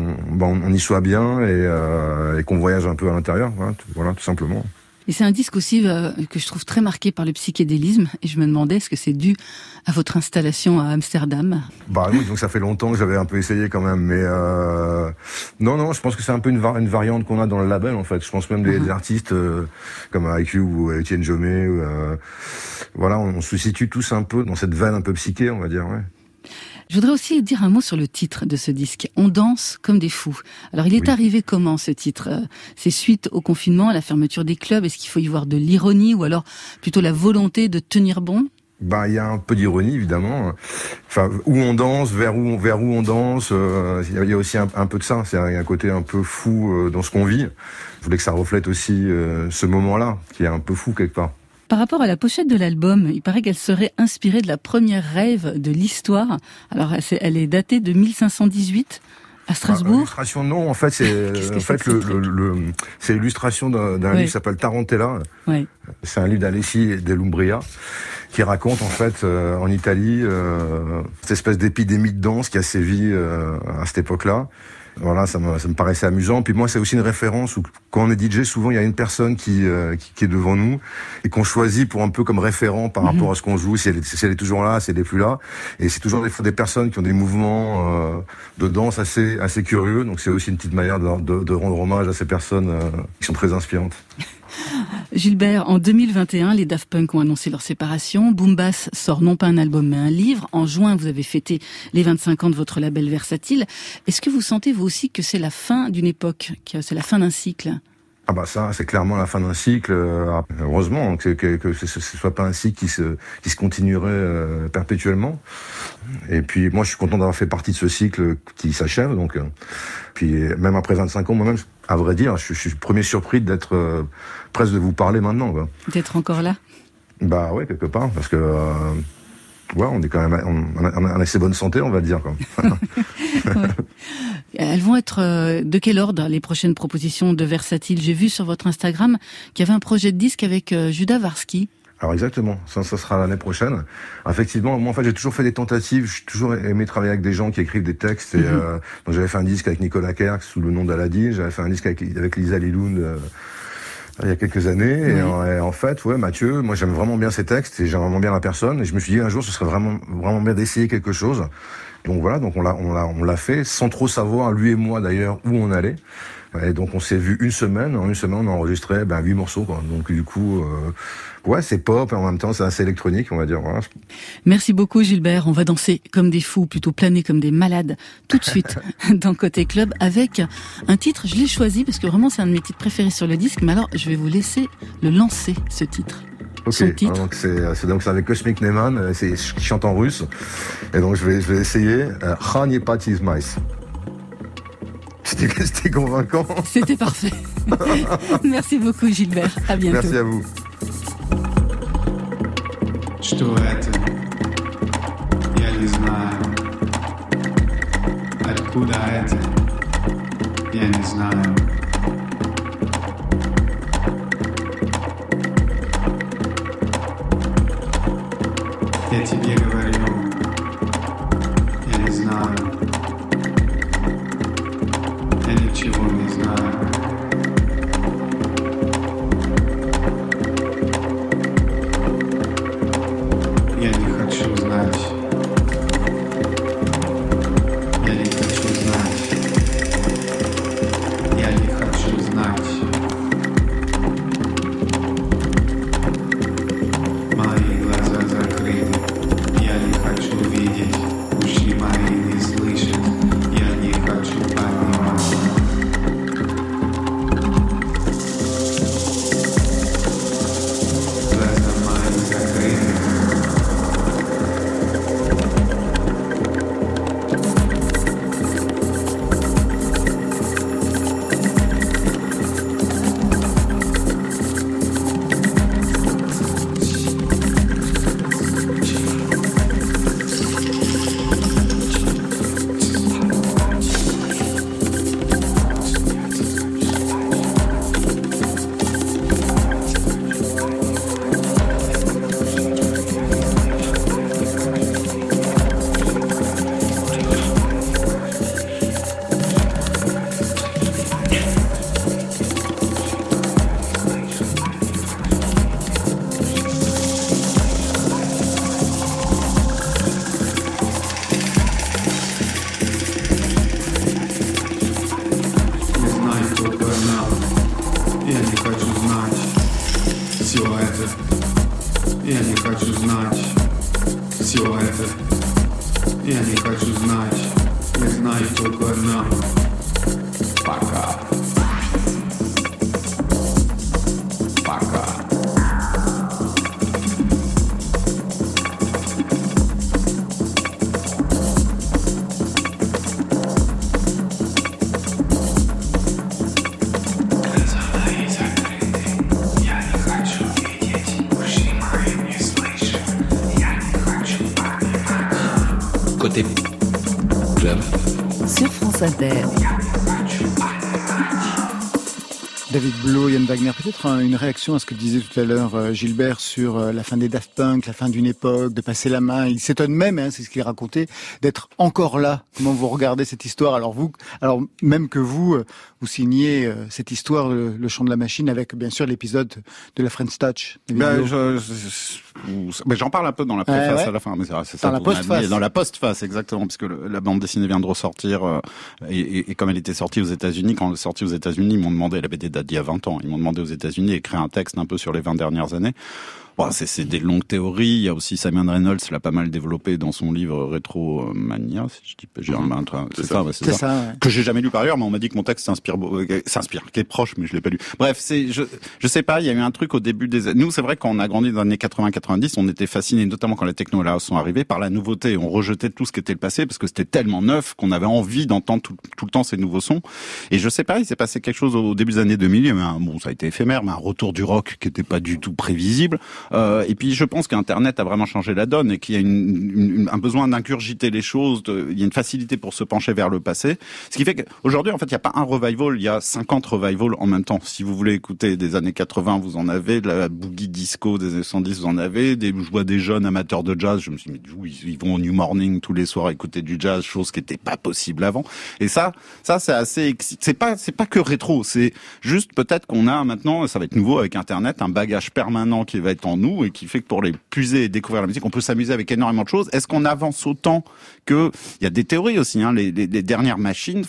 on y soit bien et qu'on voyage un peu à l'intérieur. Voilà, tout simplement. Et c'est un disque aussi que je trouve très marqué par le psychédélisme. Et je me demandais, est-ce que c'est dû à votre installation à Amsterdam ? Oui, donc ça fait longtemps que j'avais un peu essayé quand même. Mais non, je pense que c'est un peu une variante qu'on a dans le label en fait. Je pense même des artistes comme IQ ou Etienne Jomé. Voilà, on se situe tous un peu dans cette veine un peu psyché, on va dire. Ouais. Je voudrais aussi dire un mot sur le titre de ce disque. On danse comme des fous. Alors, il est arrivé comment, ce titre ? C'est suite au confinement, à la fermeture des clubs. Est-ce qu'il faut y voir de l'ironie ou alors plutôt la volonté de tenir bon ? Il y a un peu d'ironie, évidemment. Enfin, où on danse, vers où on danse. Il y a aussi un peu de ça. Il y a un côté un peu fou dans ce qu'on vit. Je voulais que ça reflète aussi ce moment-là, qui est un peu fou quelque part. Par rapport à la pochette de l'album, il paraît qu'elle serait inspirée de la première rave de l'histoire. Alors, elle est datée de 1518 à Strasbourg. L'illustration, non. En fait, c'est l'illustration d'un livre qui s'appelle Tarantella. Ouais. C'est un livre d'Alessi dell'Umbria qui raconte en fait en Italie cette espèce d'épidémie de danse qui a sévi à cette époque-là. Voilà, ça me paraissait amusant. Puis moi, c'est aussi une référence où, quand on est DJ, souvent, il y a une personne qui est devant nous et qu'on choisit pour un peu comme référent par rapport à ce qu'on joue, si elle est toujours là, si elle est plus là. Et c'est toujours des personnes qui ont des mouvements de danse assez curieux. Donc c'est aussi une petite manière de rendre hommage à ces personnes qui sont très inspirantes. Gilbert, en 2021, les Daft Punk ont annoncé leur séparation. Boom Bass sort non pas un album mais un livre. En juin, vous avez fêté les 25 ans de votre label Versatile. Est-ce que vous sentez vous aussi que c'est la fin d'une époque, que c'est la fin d'un cycle ? Ça, c'est clairement la fin d'un cycle. Heureusement que ce soit pas un cycle qui se continuerait perpétuellement. Et puis moi, je suis content d'avoir fait partie de ce cycle qui s'achève. Donc, puis même après 25 ans, moi-même, à vrai dire, je suis le premier surpris d'être presque de vous parler maintenant. Quoi. D'être encore là ? Ouais, quelque part, parce que on est quand même, on a assez bonne santé, on va dire. Quoi. Ouais. Elles vont être de quel ordre, les prochaines propositions de Versatile ? J'ai vu sur votre Instagram qu'il y avait un projet de disque avec Juda Varski. Alors exactement, ça sera l'année prochaine. Effectivement, moi en fait j'ai toujours fait des tentatives, j'ai toujours aimé travailler avec des gens qui écrivent des textes. Et, donc j'avais fait un disque avec Nicolas Kerk sous le nom d'Aladi, j'avais fait un disque avec Lisa Liloun il y a quelques années. Et en fait, Mathieu, moi j'aime vraiment bien ses textes et j'aime vraiment bien la personne. Et je me suis dit un jour ce serait vraiment bien d'essayer quelque chose. Donc voilà, donc on l'a fait sans trop savoir, lui et moi d'ailleurs, où on allait. Et donc on s'est vu une semaine. En une semaine, on a enregistré 8 morceaux. Quoi. Donc du coup, c'est pop et en même temps c'est assez électronique, on va dire. Voilà. Merci beaucoup Gilbert. On va danser comme des fous, plutôt planer comme des malades, tout de suite dans Côté Club avec un titre. Je l'ai choisi parce que vraiment c'est un de mes titres préférés sur le disque. Mais alors je vais vous laisser le lancer, ce titre. Ok, donc c'est avec Cosmic Neyman, qui chante en russe. Et donc je vais essayer. Khanie Patis Mais. C'était convaincant. C'était parfait. Merci beaucoup Gilbert. À bientôt. Merci à vous. Что это? Я не знаю. Откуда это? Я не знаю. Я тебе говорю, я не знаю. Я ничего не знаю. Я не хочу знать. Я не хочу знать. Я не хочу знать. Я не хочу знать все это. Я не хочу знать. Я знаю только одно. Пока. Пока. Côté club. Sur France Inter. David Blow, Yann Wagner, peut-être une réaction à ce que disait tout à l'heure Gilbert sur la fin des Daft Punk, la fin d'une époque, de passer la main. Il s'étonne même, c'est ce qu'il racontait, d'être encore là. Comment vous regardez cette histoire ? Alors même que vous signez cette histoire, le chant de la machine, avec bien sûr l'épisode de la French Touch. J'en parle un peu dans la préface à la fin, mais c'est ça. Dans la postface. Dans la postface, exactement, puisque la bande dessinée vient de ressortir, et comme elle était sortie aux États-Unis, quand elle est sortie aux États-Unis, ils m'ont demandé, elle avait des dates d'il y a 20 ans, ils m'ont demandé aux États-Unis d'écrire un texte un peu sur les 20 dernières années. Bon, c'est des longues théories. Il y a aussi Simon Reynolds l'a pas mal développé dans son livre Rétromania, si je dis pas, c'est ça. Ouais. Que j'ai jamais lu par ailleurs, mais on m'a dit que mon texte s'inspire, qui est proche, mais je l'ai pas lu. Bref, je sais pas, il y a eu un truc au début des années. Nous, c'est vrai, quand on a grandi dans les années 80-90, on était fascinés, notamment quand les techno là sont arrivés, par la nouveauté. On rejetait tout ce qui était le passé parce que c'était tellement neuf qu'on avait envie d'entendre tout le temps ces nouveaux sons. Et je sais pas, il s'est passé quelque chose au début des années 2000. Il y a eu ça a été éphémère, mais un retour du rock qui était pas du tout prévisible. Et puis je pense qu'Internet a vraiment changé la donne et qu'il y a un besoin d'ingurgiter les choses, il y a une facilité pour se pencher vers le passé. Ce qui fait qu'aujourd'hui, en fait, il n'y a pas un revival, il y a 50 revivals en même temps. Si vous voulez écouter des années 80, vous en avez, de la boogie disco des années 110, vous en avez, je vois des jeunes amateurs de jazz, je me suis dit, mais ils vont au New Morning tous les soirs écouter du jazz, chose qui n'était pas possible avant. Et ça c'est assez c'est pas que rétro, c'est juste peut-être qu'on a maintenant, ça va être nouveau avec Internet, un bagage permanent qui va être en nous et qui fait que pour les puiser et découvrir la musique, on peut s'amuser avec énormément de choses. Est-ce qu'on avance autant que... Il y a des théories aussi, les dernières machines,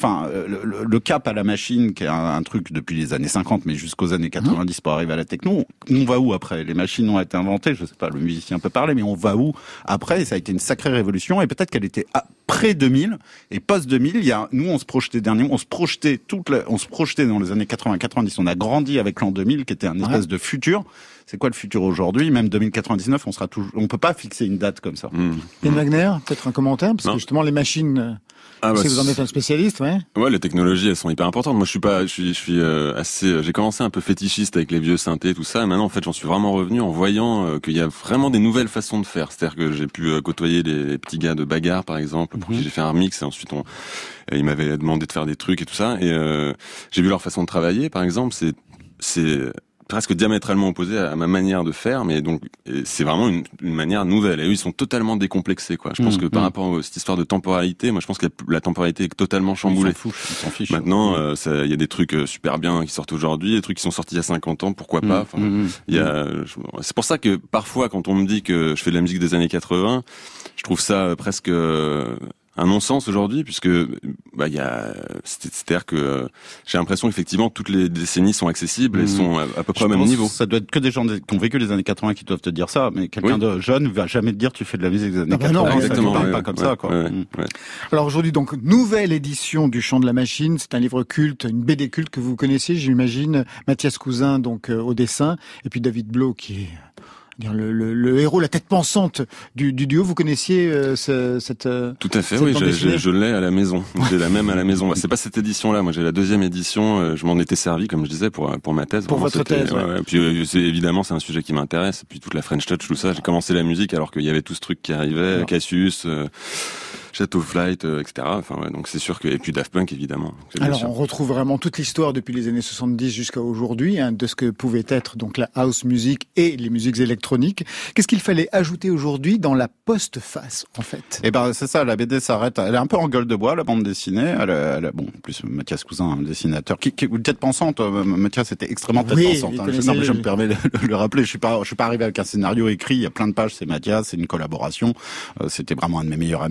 le cap à la machine, qui est un truc depuis les années 50, mais jusqu'aux années 90 pour arriver à la techno, on va où après ? Les machines ont été inventées, je sais pas, le musicien peut parler, mais on va où après ? Et ça a été une sacrée révolution, et peut-être qu'elle était après 2000, et post-2000, nous on se projetait on se projetait dans les années 80-90, on a grandi avec l'an 2000, qui était un espèce de futur. C'est quoi le futur aujourd'hui ? Même 2099, on peut pas fixer une date comme ça. Yann Wagner, peut-être un commentaire, parce que justement les machines, si vous en êtes un spécialiste, Ouais, les technologies, elles sont hyper importantes. Moi, je suis assez, j'ai commencé un peu fétichiste avec les vieux synthés, tout ça. Et maintenant, en fait, j'en suis vraiment revenu en voyant qu'il y a vraiment des nouvelles façons de faire. C'est-à-dire que j'ai pu côtoyer les petits gars de Bagarre, par exemple, pour qui j'ai fait un remix, et ensuite ils m'avaient demandé de faire des trucs et tout ça. Et j'ai vu leur façon de travailler, par exemple. C'est presque diamétralement opposé à ma manière de faire, mais donc c'est vraiment une manière nouvelle. Et eux, ils sont totalement décomplexés, quoi. Je pense que par rapport à cette histoire de temporalité, moi, je pense que la temporalité est totalement chamboulée. Ils s'en fichent. Maintenant, il y a des trucs super bien qui sortent aujourd'hui, des trucs qui sont sortis il y a 50 ans, pourquoi pas. C'est pour ça que parfois, quand on me dit que je fais de la musique des années 80, je trouve ça presque un non-sens aujourd'hui, puisque c'est-à-dire que j'ai l'impression qu'effectivement toutes les décennies sont accessibles et sont à peu près au même niveau. Ça doit être que des gens qui ont vécu les années 80 qui doivent te dire ça, mais quelqu'un de jeune va jamais te dire tu fais de la musique des années 80. Non, exactement, ça ne parle pas comme ça, quoi. Alors aujourd'hui, donc, nouvelle édition du Chant de la Machine. C'est un livre culte, une BD culte que vous connaissez, j'imagine. Mathias Cousin, donc, au dessin, et puis David Blow, qui est le héros, la tête pensante du duo. Vous connaissiez cette Tout à fait, oui, je l'ai à la maison. J'ai la même à la maison. C'est pas cette édition-là, moi j'ai la deuxième édition, je m'en étais servi, comme je disais, pour ma thèse. Pour votre thèse, ouais. Puis évidemment, c'est un sujet qui m'intéresse, et puis toute la French Touch, tout ça. J'ai commencé la musique alors qu'il y avait tout ce truc qui arrivait, Cassius, Chateau Flight, etc. Donc c'est sûr que, et puis Daft Punk, évidemment. Alors on retrouve vraiment toute l'histoire depuis les années 70 jusqu'à aujourd'hui, de ce que pouvait être donc la house music et les musiques électroniques. Qu'est-ce qu'il fallait ajouter aujourd'hui dans la postface, en fait? C'est ça, la BD s'arrête. Elle est un peu en gueule de bois, la bande dessinée. Plus Mathias Cousin, un dessinateur, qui tête pensante. Mathias était extrêmement tête pensante. Je me permets de le rappeler. Je suis pas arrivé avec un scénario écrit. Il y a plein de pages. C'est Mathias, c'est une collaboration. C'était vraiment un de mes meilleurs amis. On était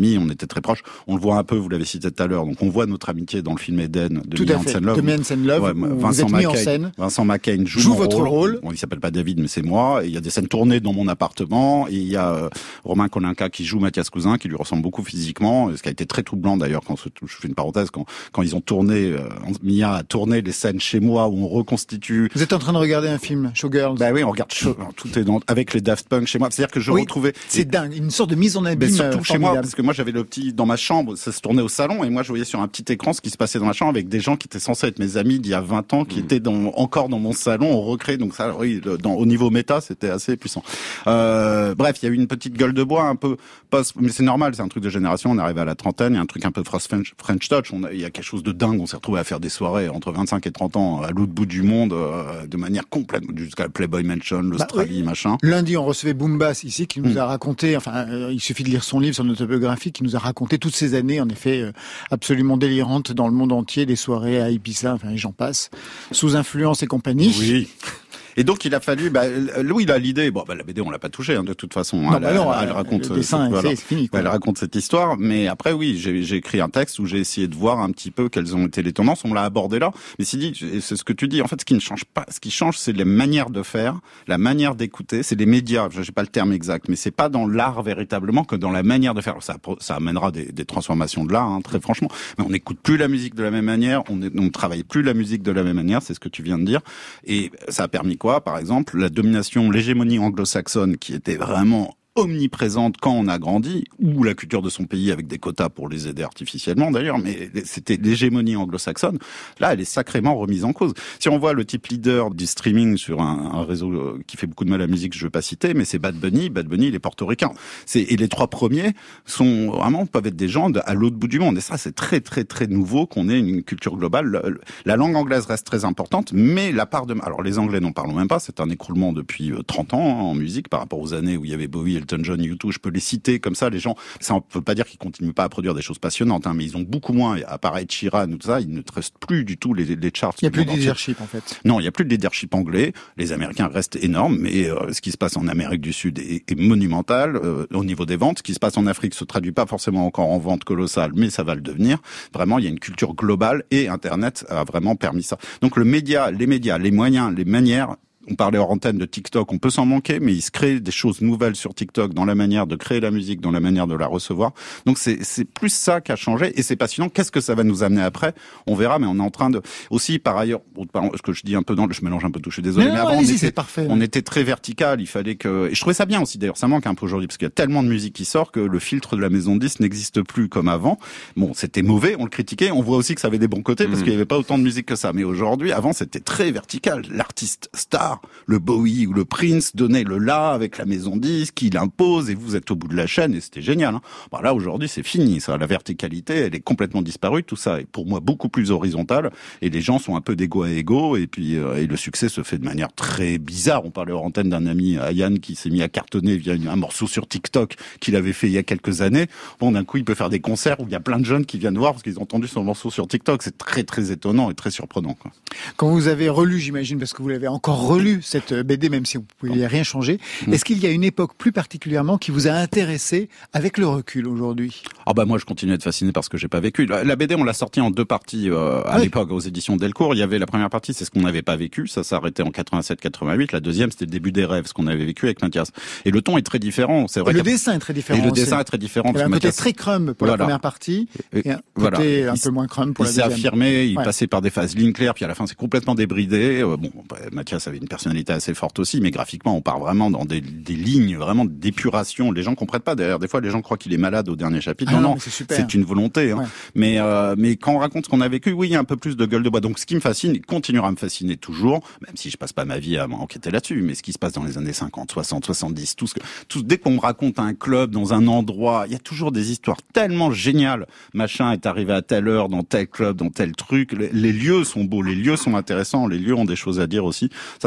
c'est très proche. On le voit un peu, vous l'avez cité tout à l'heure, donc on voit notre amitié dans le film Eden de Tout à fait, de Me and Love, ouais, où vous êtes mis en scène. Vincent McCain joue votre rôle. Bon, il s'appelle pas David, mais c'est moi. Et il y a des scènes tournées dans mon appartement. Et il y a Romain Kolinka qui joue Mathias Cousin, qui lui ressemble beaucoup physiquement. Ce qui a été très troublant d'ailleurs, je fais une parenthèse, quand ils ont tourné, Mia a tourné les scènes chez moi où on reconstitue. Vous êtes en train de regarder un film, Showgirls? Bah oui, on regarde tout est avec les Daft Punk chez moi. C'est-à-dire que je retrouvais. C'est dingue, une sorte de mise en abîme. Surtout chez moi, parce que moi j'avais le petit dans ma chambre, ça se tournait au salon, et moi je voyais sur un petit écran ce qui se passait dans ma chambre avec des gens qui étaient censés être mes amis d'il y a 20 ans, qui étaient encore dans mon salon, on recrée. Donc ça, oui, au niveau méta, c'était assez puissant. Bref, il y a eu une petite gueule de bois un peu mais c'est normal, c'est un truc de génération. On arrive à la trentaine, il y a un truc un peu French Touch. Il y a quelque chose de dingue. On s'est retrouvé à faire des soirées entre 25 et 30 ans à l'autre bout du monde, de manière complète, jusqu'à la Playboy Mansion, l'Australie, machin. Lundi, on recevait Boom Bass ici, qui nous a raconté, il suffit de lire son livre, son autobiographie, qui nous a raconté toutes ces années, en effet, absolument délirantes dans le monde entier, des soirées à Ibiza, et j'en passe, sous influence et compagnie. Oui. Et donc il a fallu, Louis il a l'idée, la BD on l'a pas touchée de toute façon. Elle raconte, le dessin, c'est fini. Elle raconte cette histoire, mais après oui, j'ai écrit un texte où j'ai essayé de voir un petit peu quelles ont été les tendances. On l'a abordé là, mais c'est ce que tu dis. En fait, ce qui ne change pas, ce qui change, c'est les manières de faire, la manière d'écouter. C'est les médias. J'ai pas le terme exact, mais c'est pas dans l'art véritablement que dans la manière de faire. Ça amènera des transformations de l'art, très franchement. Mais on n'écoute plus la musique de la même manière, on travaille plus la musique de la même manière. C'est ce que tu viens de dire, et ça a permis quoi? Par exemple, la domination, l'hégémonie anglo-saxonne qui était vraiment omniprésente quand on a grandi, ou la culture de son pays avec des quotas pour les aider artificiellement d'ailleurs, mais c'était l'hégémonie anglo-saxonne. Là, elle est sacrément remise en cause. Si on voit le type leader du streaming sur un réseau qui fait beaucoup de mal à la musique, je ne veux pas citer, mais c'est Bad Bunny. Bad Bunny, il est portoricain. Et les trois premiers peuvent être des gens à l'autre bout du monde. Et ça, c'est très, très, très nouveau qu'on ait une culture globale. La langue anglaise reste très importante, mais alors les Anglais n'en parlons même pas, c'est un écroulement depuis 30 ans en musique par rapport aux années où il y avait Bowie, Elton John, U2, je peux les citer comme ça, les gens, ça ne veut pas dire qu'ils continuent pas à produire des choses passionnantes, mais ils ont beaucoup moins, à part Ed Sheeran ou tout ça, ils ne trustent plus du tout les charts. Il n'y a plus de leadership en fait. Non, il n'y a plus de leadership anglais, les Américains restent énormes, mais ce qui se passe en Amérique du Sud est monumental au niveau des ventes, ce qui se passe en Afrique se traduit pas forcément encore en vente colossale, mais ça va le devenir. Vraiment, il y a une culture globale et Internet a vraiment permis ça. Donc les médias, les moyens, les manières. On parlait hors antenne de TikTok, on peut s'en manquer, mais il se crée des choses nouvelles sur TikTok dans la manière de créer la musique, dans la manière de la recevoir. Donc c'est plus ça qui a changé et c'est passionnant. Qu'est-ce que ça va nous amener après? On verra, mais on est en train de... Aussi, par ailleurs, ce que je dis un peu je mélange un peu tout, je suis désolé, mais avant, on était très vertical, il fallait que... Et je trouvais ça bien aussi, d'ailleurs, ça manque un peu aujourd'hui, parce qu'il y a tellement de musique qui sort que le filtre de la maison 10 n'existe plus comme avant. Bon, c'était mauvais, on le critiquait, on voit aussi que ça avait des bons côtés, parce qu'il n'y avait pas autant de musique que ça. Mais aujourd'hui, avant, c'était très vertical. L'artiste star, le Bowie ou le Prince donnait le là avec la maison 10, qui l'impose et vous êtes au bout de la chaîne et c'était génial. Là aujourd'hui c'est fini, ça. La verticalité elle est complètement disparue, tout ça est pour moi beaucoup plus horizontal et les gens sont un peu d'égo à égo et puis et le succès se fait de manière très bizarre. On parlait hors antenne d'un ami Ayan qui s'est mis à cartonner via un morceau sur TikTok qu'il avait fait il y a quelques années. Bon, d'un coup il peut faire des concerts où il y a plein de jeunes qui viennent voir parce qu'ils ont entendu son morceau sur TikTok. C'est très très étonnant et très surprenant, quoi. Quand vous avez relu, j'imagine, parce que vous l'avez encore relu cette BD, même si vous ne pouviez rien changer, est-ce qu'il y a une époque plus particulièrement qui vous a intéressé avec le recul aujourd'hui? Moi je continue à être fasciné par ce que j'ai pas vécu. La BD on l'a sortie en deux parties à l'époque aux éditions Delcourt. Il y avait la première partie, c'est ce qu'on n'avait pas vécu, ça s'arrêtait en 87-88. La deuxième c'était le début des rêves, ce qu'on avait vécu avec Mathias. Et le ton est très différent, c'est vrai. Et le dessin est très différent. Et le dessin est très différent. Il y a un côté très crumb pour la première partie et un côté un peu moins crumb pour la deuxième. Il s'est affirmé, il passait par des phases lignes claires, puis à la fin c'est complètement débridé. Mathias avait une personnalité assez forte aussi, mais graphiquement on part vraiment dans des lignes vraiment d'épuration. Les gens comprennent pas. D'ailleurs, des fois les gens croient qu'il est malade au dernier chapitre. Non, c'est une volonté. Ouais. Mais quand on raconte ce qu'on a vécu, oui, il y a un peu plus de gueule de bois. Donc ce qui me fascine, il continuera à me fasciner toujours, même si je passe pas ma vie à m'enquêter là-dessus. Mais ce qui se passe dans les années 50, 60, 70, dès qu'on me raconte un club dans un endroit, il y a toujours des histoires tellement géniales. Machin est arrivé à telle heure dans tel club, dans tel truc. Les lieux sont beaux, les lieux sont intéressants, les lieux ont des choses à dire aussi. Ça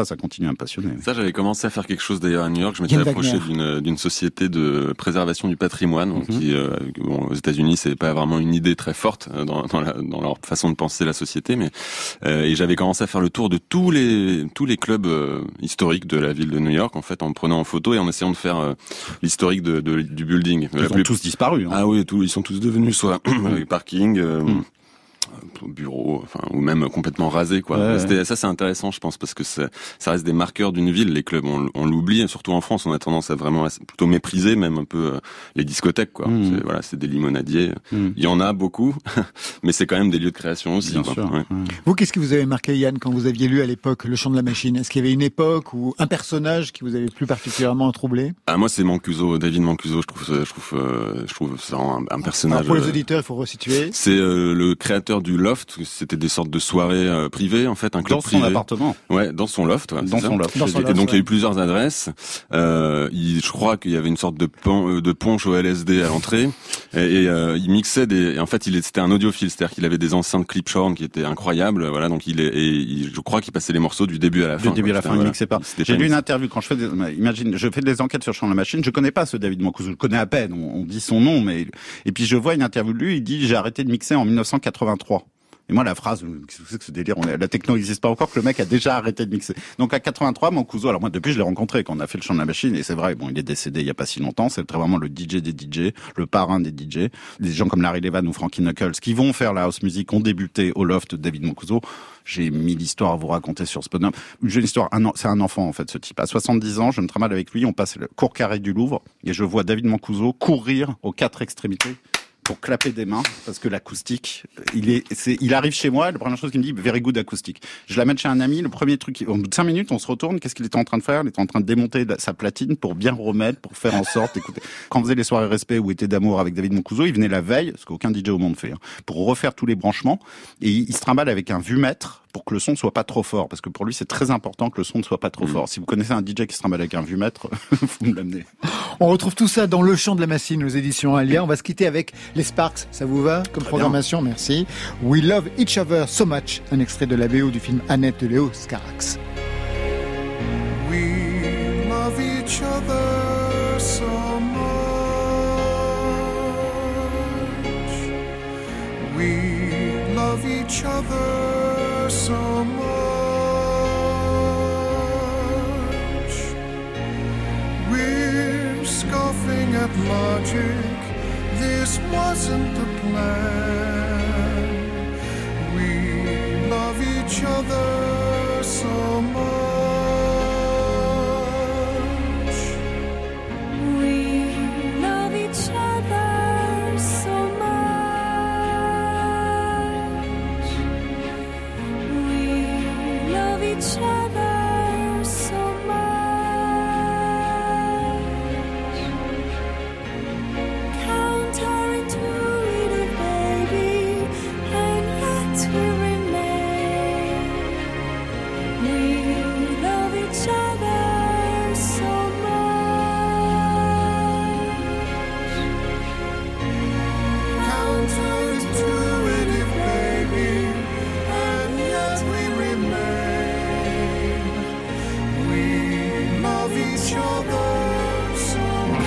ça continue à me passionner. Ça, j'avais commencé à faire quelque chose d'ailleurs à New York. Je m'étais approché d'une société de préservation du patrimoine, qui aux États-Unis, c'est pas vraiment une idée très forte dans leur façon de penser la société, mais et j'avais commencé à faire le tour de tous les clubs historiques de la ville de New York, en fait, en prenant en photo et en essayant de faire l'historique du building. Ils ont tous disparu. Ah oui, ils sont tous devenus soit parking. Bureau, ou même complètement rasé, quoi. Ouais. Ça, c'est intéressant, je pense, parce que ça reste des marqueurs d'une ville, les clubs. On l'oublie, surtout en France, on a tendance à vraiment plutôt mépriser, même un peu les discothèques, quoi. C'est des limonadiers. Il y en a beaucoup, mais c'est quand même des lieux de création aussi. Bien sûr. Ouais. Vous, qu'est-ce qui vous avait marqué, Yann, quand vous aviez lu à l'époque Le Chant de la Machine? Est-ce qu'il y avait une époque ou un personnage qui vous avait plus particulièrement troublé? Moi, c'est Mancuso, David Mancuso. Je trouve ça un personnage. Alors pour les auditeurs, il faut resituer. C'est le créateur du loft. C'était des sortes de soirées privées, en fait, un club privé. Dans son appartement. Ouais, dans son loft. Ouais, dans son loft. Donc il y a eu plusieurs adresses. Je crois qu'il y avait une sorte de punch au LSD à l'entrée, et il mixait en fait, c'était un audiophile, c'est-à-dire qu'il avait des enceintes Klipschorn qui étaient incroyables. Voilà, donc je crois qu'il passait les morceaux du début à la fin. Du début à la fin, il mixait pas. J'ai lu une interview quand je fais des enquêtes sur Chant de la Machine. Je connais pas ce David Mancuso, je le connais à peine. On dit son nom, et puis je vois une interview de lui. Il dit j'ai arrêté de mixer en 1983. Et moi, la phrase, qu'est-ce que ce délire, la techno n'existe pas encore, que le mec a déjà arrêté de mixer. Donc, à 83, Mancuso, alors moi, depuis, je l'ai rencontré quand on a fait le Chant de la Machine, et c'est vrai, il est décédé il y a pas si longtemps, c'est vraiment le DJ des DJ, le parrain des DJ. Des gens comme Larry Levan ou Frankie Knuckles, qui vont faire la house music, ont débuté au loft de David Mancuso. J'ai 1000 histoires à vous raconter sur ce bonhomme. J'ai une histoire, c'est un enfant, en fait, ce type. À 70 ans, je me trimballe avec lui, on passe le cours carré du Louvre, et je vois David Mancuso courir aux 4 extrémités pour clapper des mains, parce que l'acoustique, il arrive chez moi, la première chose qu'il me dit, very good acoustique. Je l'amène chez un ami, le premier truc, au bout de 5 minutes, on se retourne, qu'est-ce qu'il était en train de faire? Il était en train de démonter sa platine pour bien remettre, pour faire en sorte, écoutez. Quand on faisait les soirées respect ou été d'amour avec David Mancuso, il venait la veille, ce qu'aucun DJ au monde fait, pour refaire tous les branchements, et il se trimballe avec un vumètre pour que le son ne soit pas trop fort, parce que pour lui, c'est très important que le son ne soit pas trop fort. Si vous connaissez un DJ qui se trimballe avec un vumètre, vous me l'amenez. On retrouve tout ça dans Le Chant de la Machine aux éditions Alia. On va se quitter avec les Sparks. Ça vous va comme programmation? Merci. We Love Each Other So Much, un extrait de la BO du film Annette de Léo Scarax. We love each other so much. We love each other so much. We're scoffing at logic. This wasn't the plan. We love each other so much. We love each other so much. We love each other so much. Counterintuitive, baby, and yet we remain. We love each other so much. Counterintuitive, baby, and yet we remain. We love each other so much.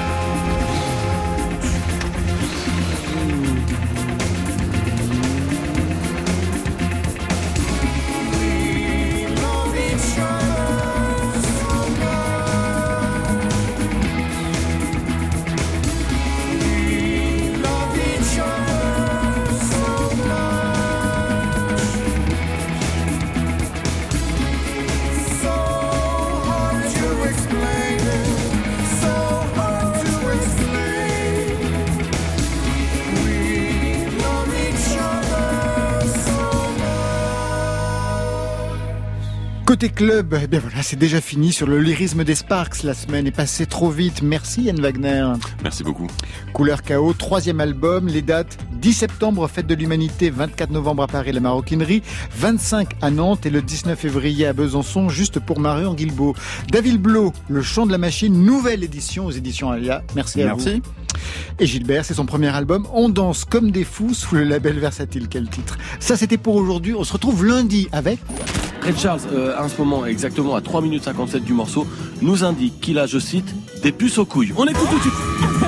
We love each other so much. We love each other so much. So hard to explain it, so hard to explain. We love each other so much. Côté club, eh bien voilà, c'est déjà fini sur le lyrisme des Sparks. La semaine est passée trop vite. Merci Yann Wagner. Merci beaucoup. Couleur Chaos, 3e album, les dates 10 septembre, Fête de l'Humanité, 24 novembre à Paris, la Maroquinerie, 25 à Nantes et le 19 février à Besançon, juste pour Marion Guilbault. David Blo, Le Chant de la Machine, nouvelle édition aux éditions Alia. Merci à vous. Et Gilbert, c'est son premier album, On danse comme des fous sous le label Versatile. Quel titre. Ça c'était pour aujourd'hui, on se retrouve lundi avec... Ray Charles, à ce moment, exactement à 3 minutes 57 du morceau, nous indique qu'il a, je cite, des puces aux couilles. On écoute tout de suite.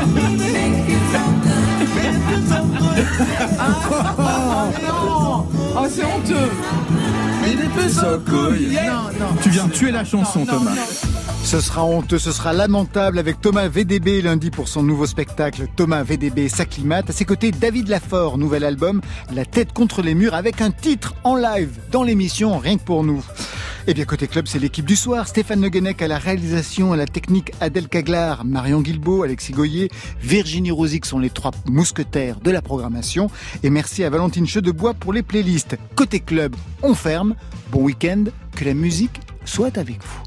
Oh, c'est honteux. Mais des puces aux couilles. Non. Tu viens de tuer la chanson, Thomas. Ce sera honteux, ce sera lamentable avec Thomas VDB lundi pour son nouveau spectacle Thomas VDB s'acclimate. À ses côtés, David Lafort, nouvel album La tête contre les murs avec un titre en live dans l'émission Rien que pour nous. Et bien côté club, c'est l'équipe du soir. Stéphane Le Guenec à la réalisation, à la technique, Adèle Caglar, Marion Guilbault, Alexis Goyer, Virginie Rosic sont les 3 mousquetaires de la programmation. Et merci à Valentine Chedebois pour les playlists. Côté club, on ferme. Bon week-end, que la musique soit avec vous.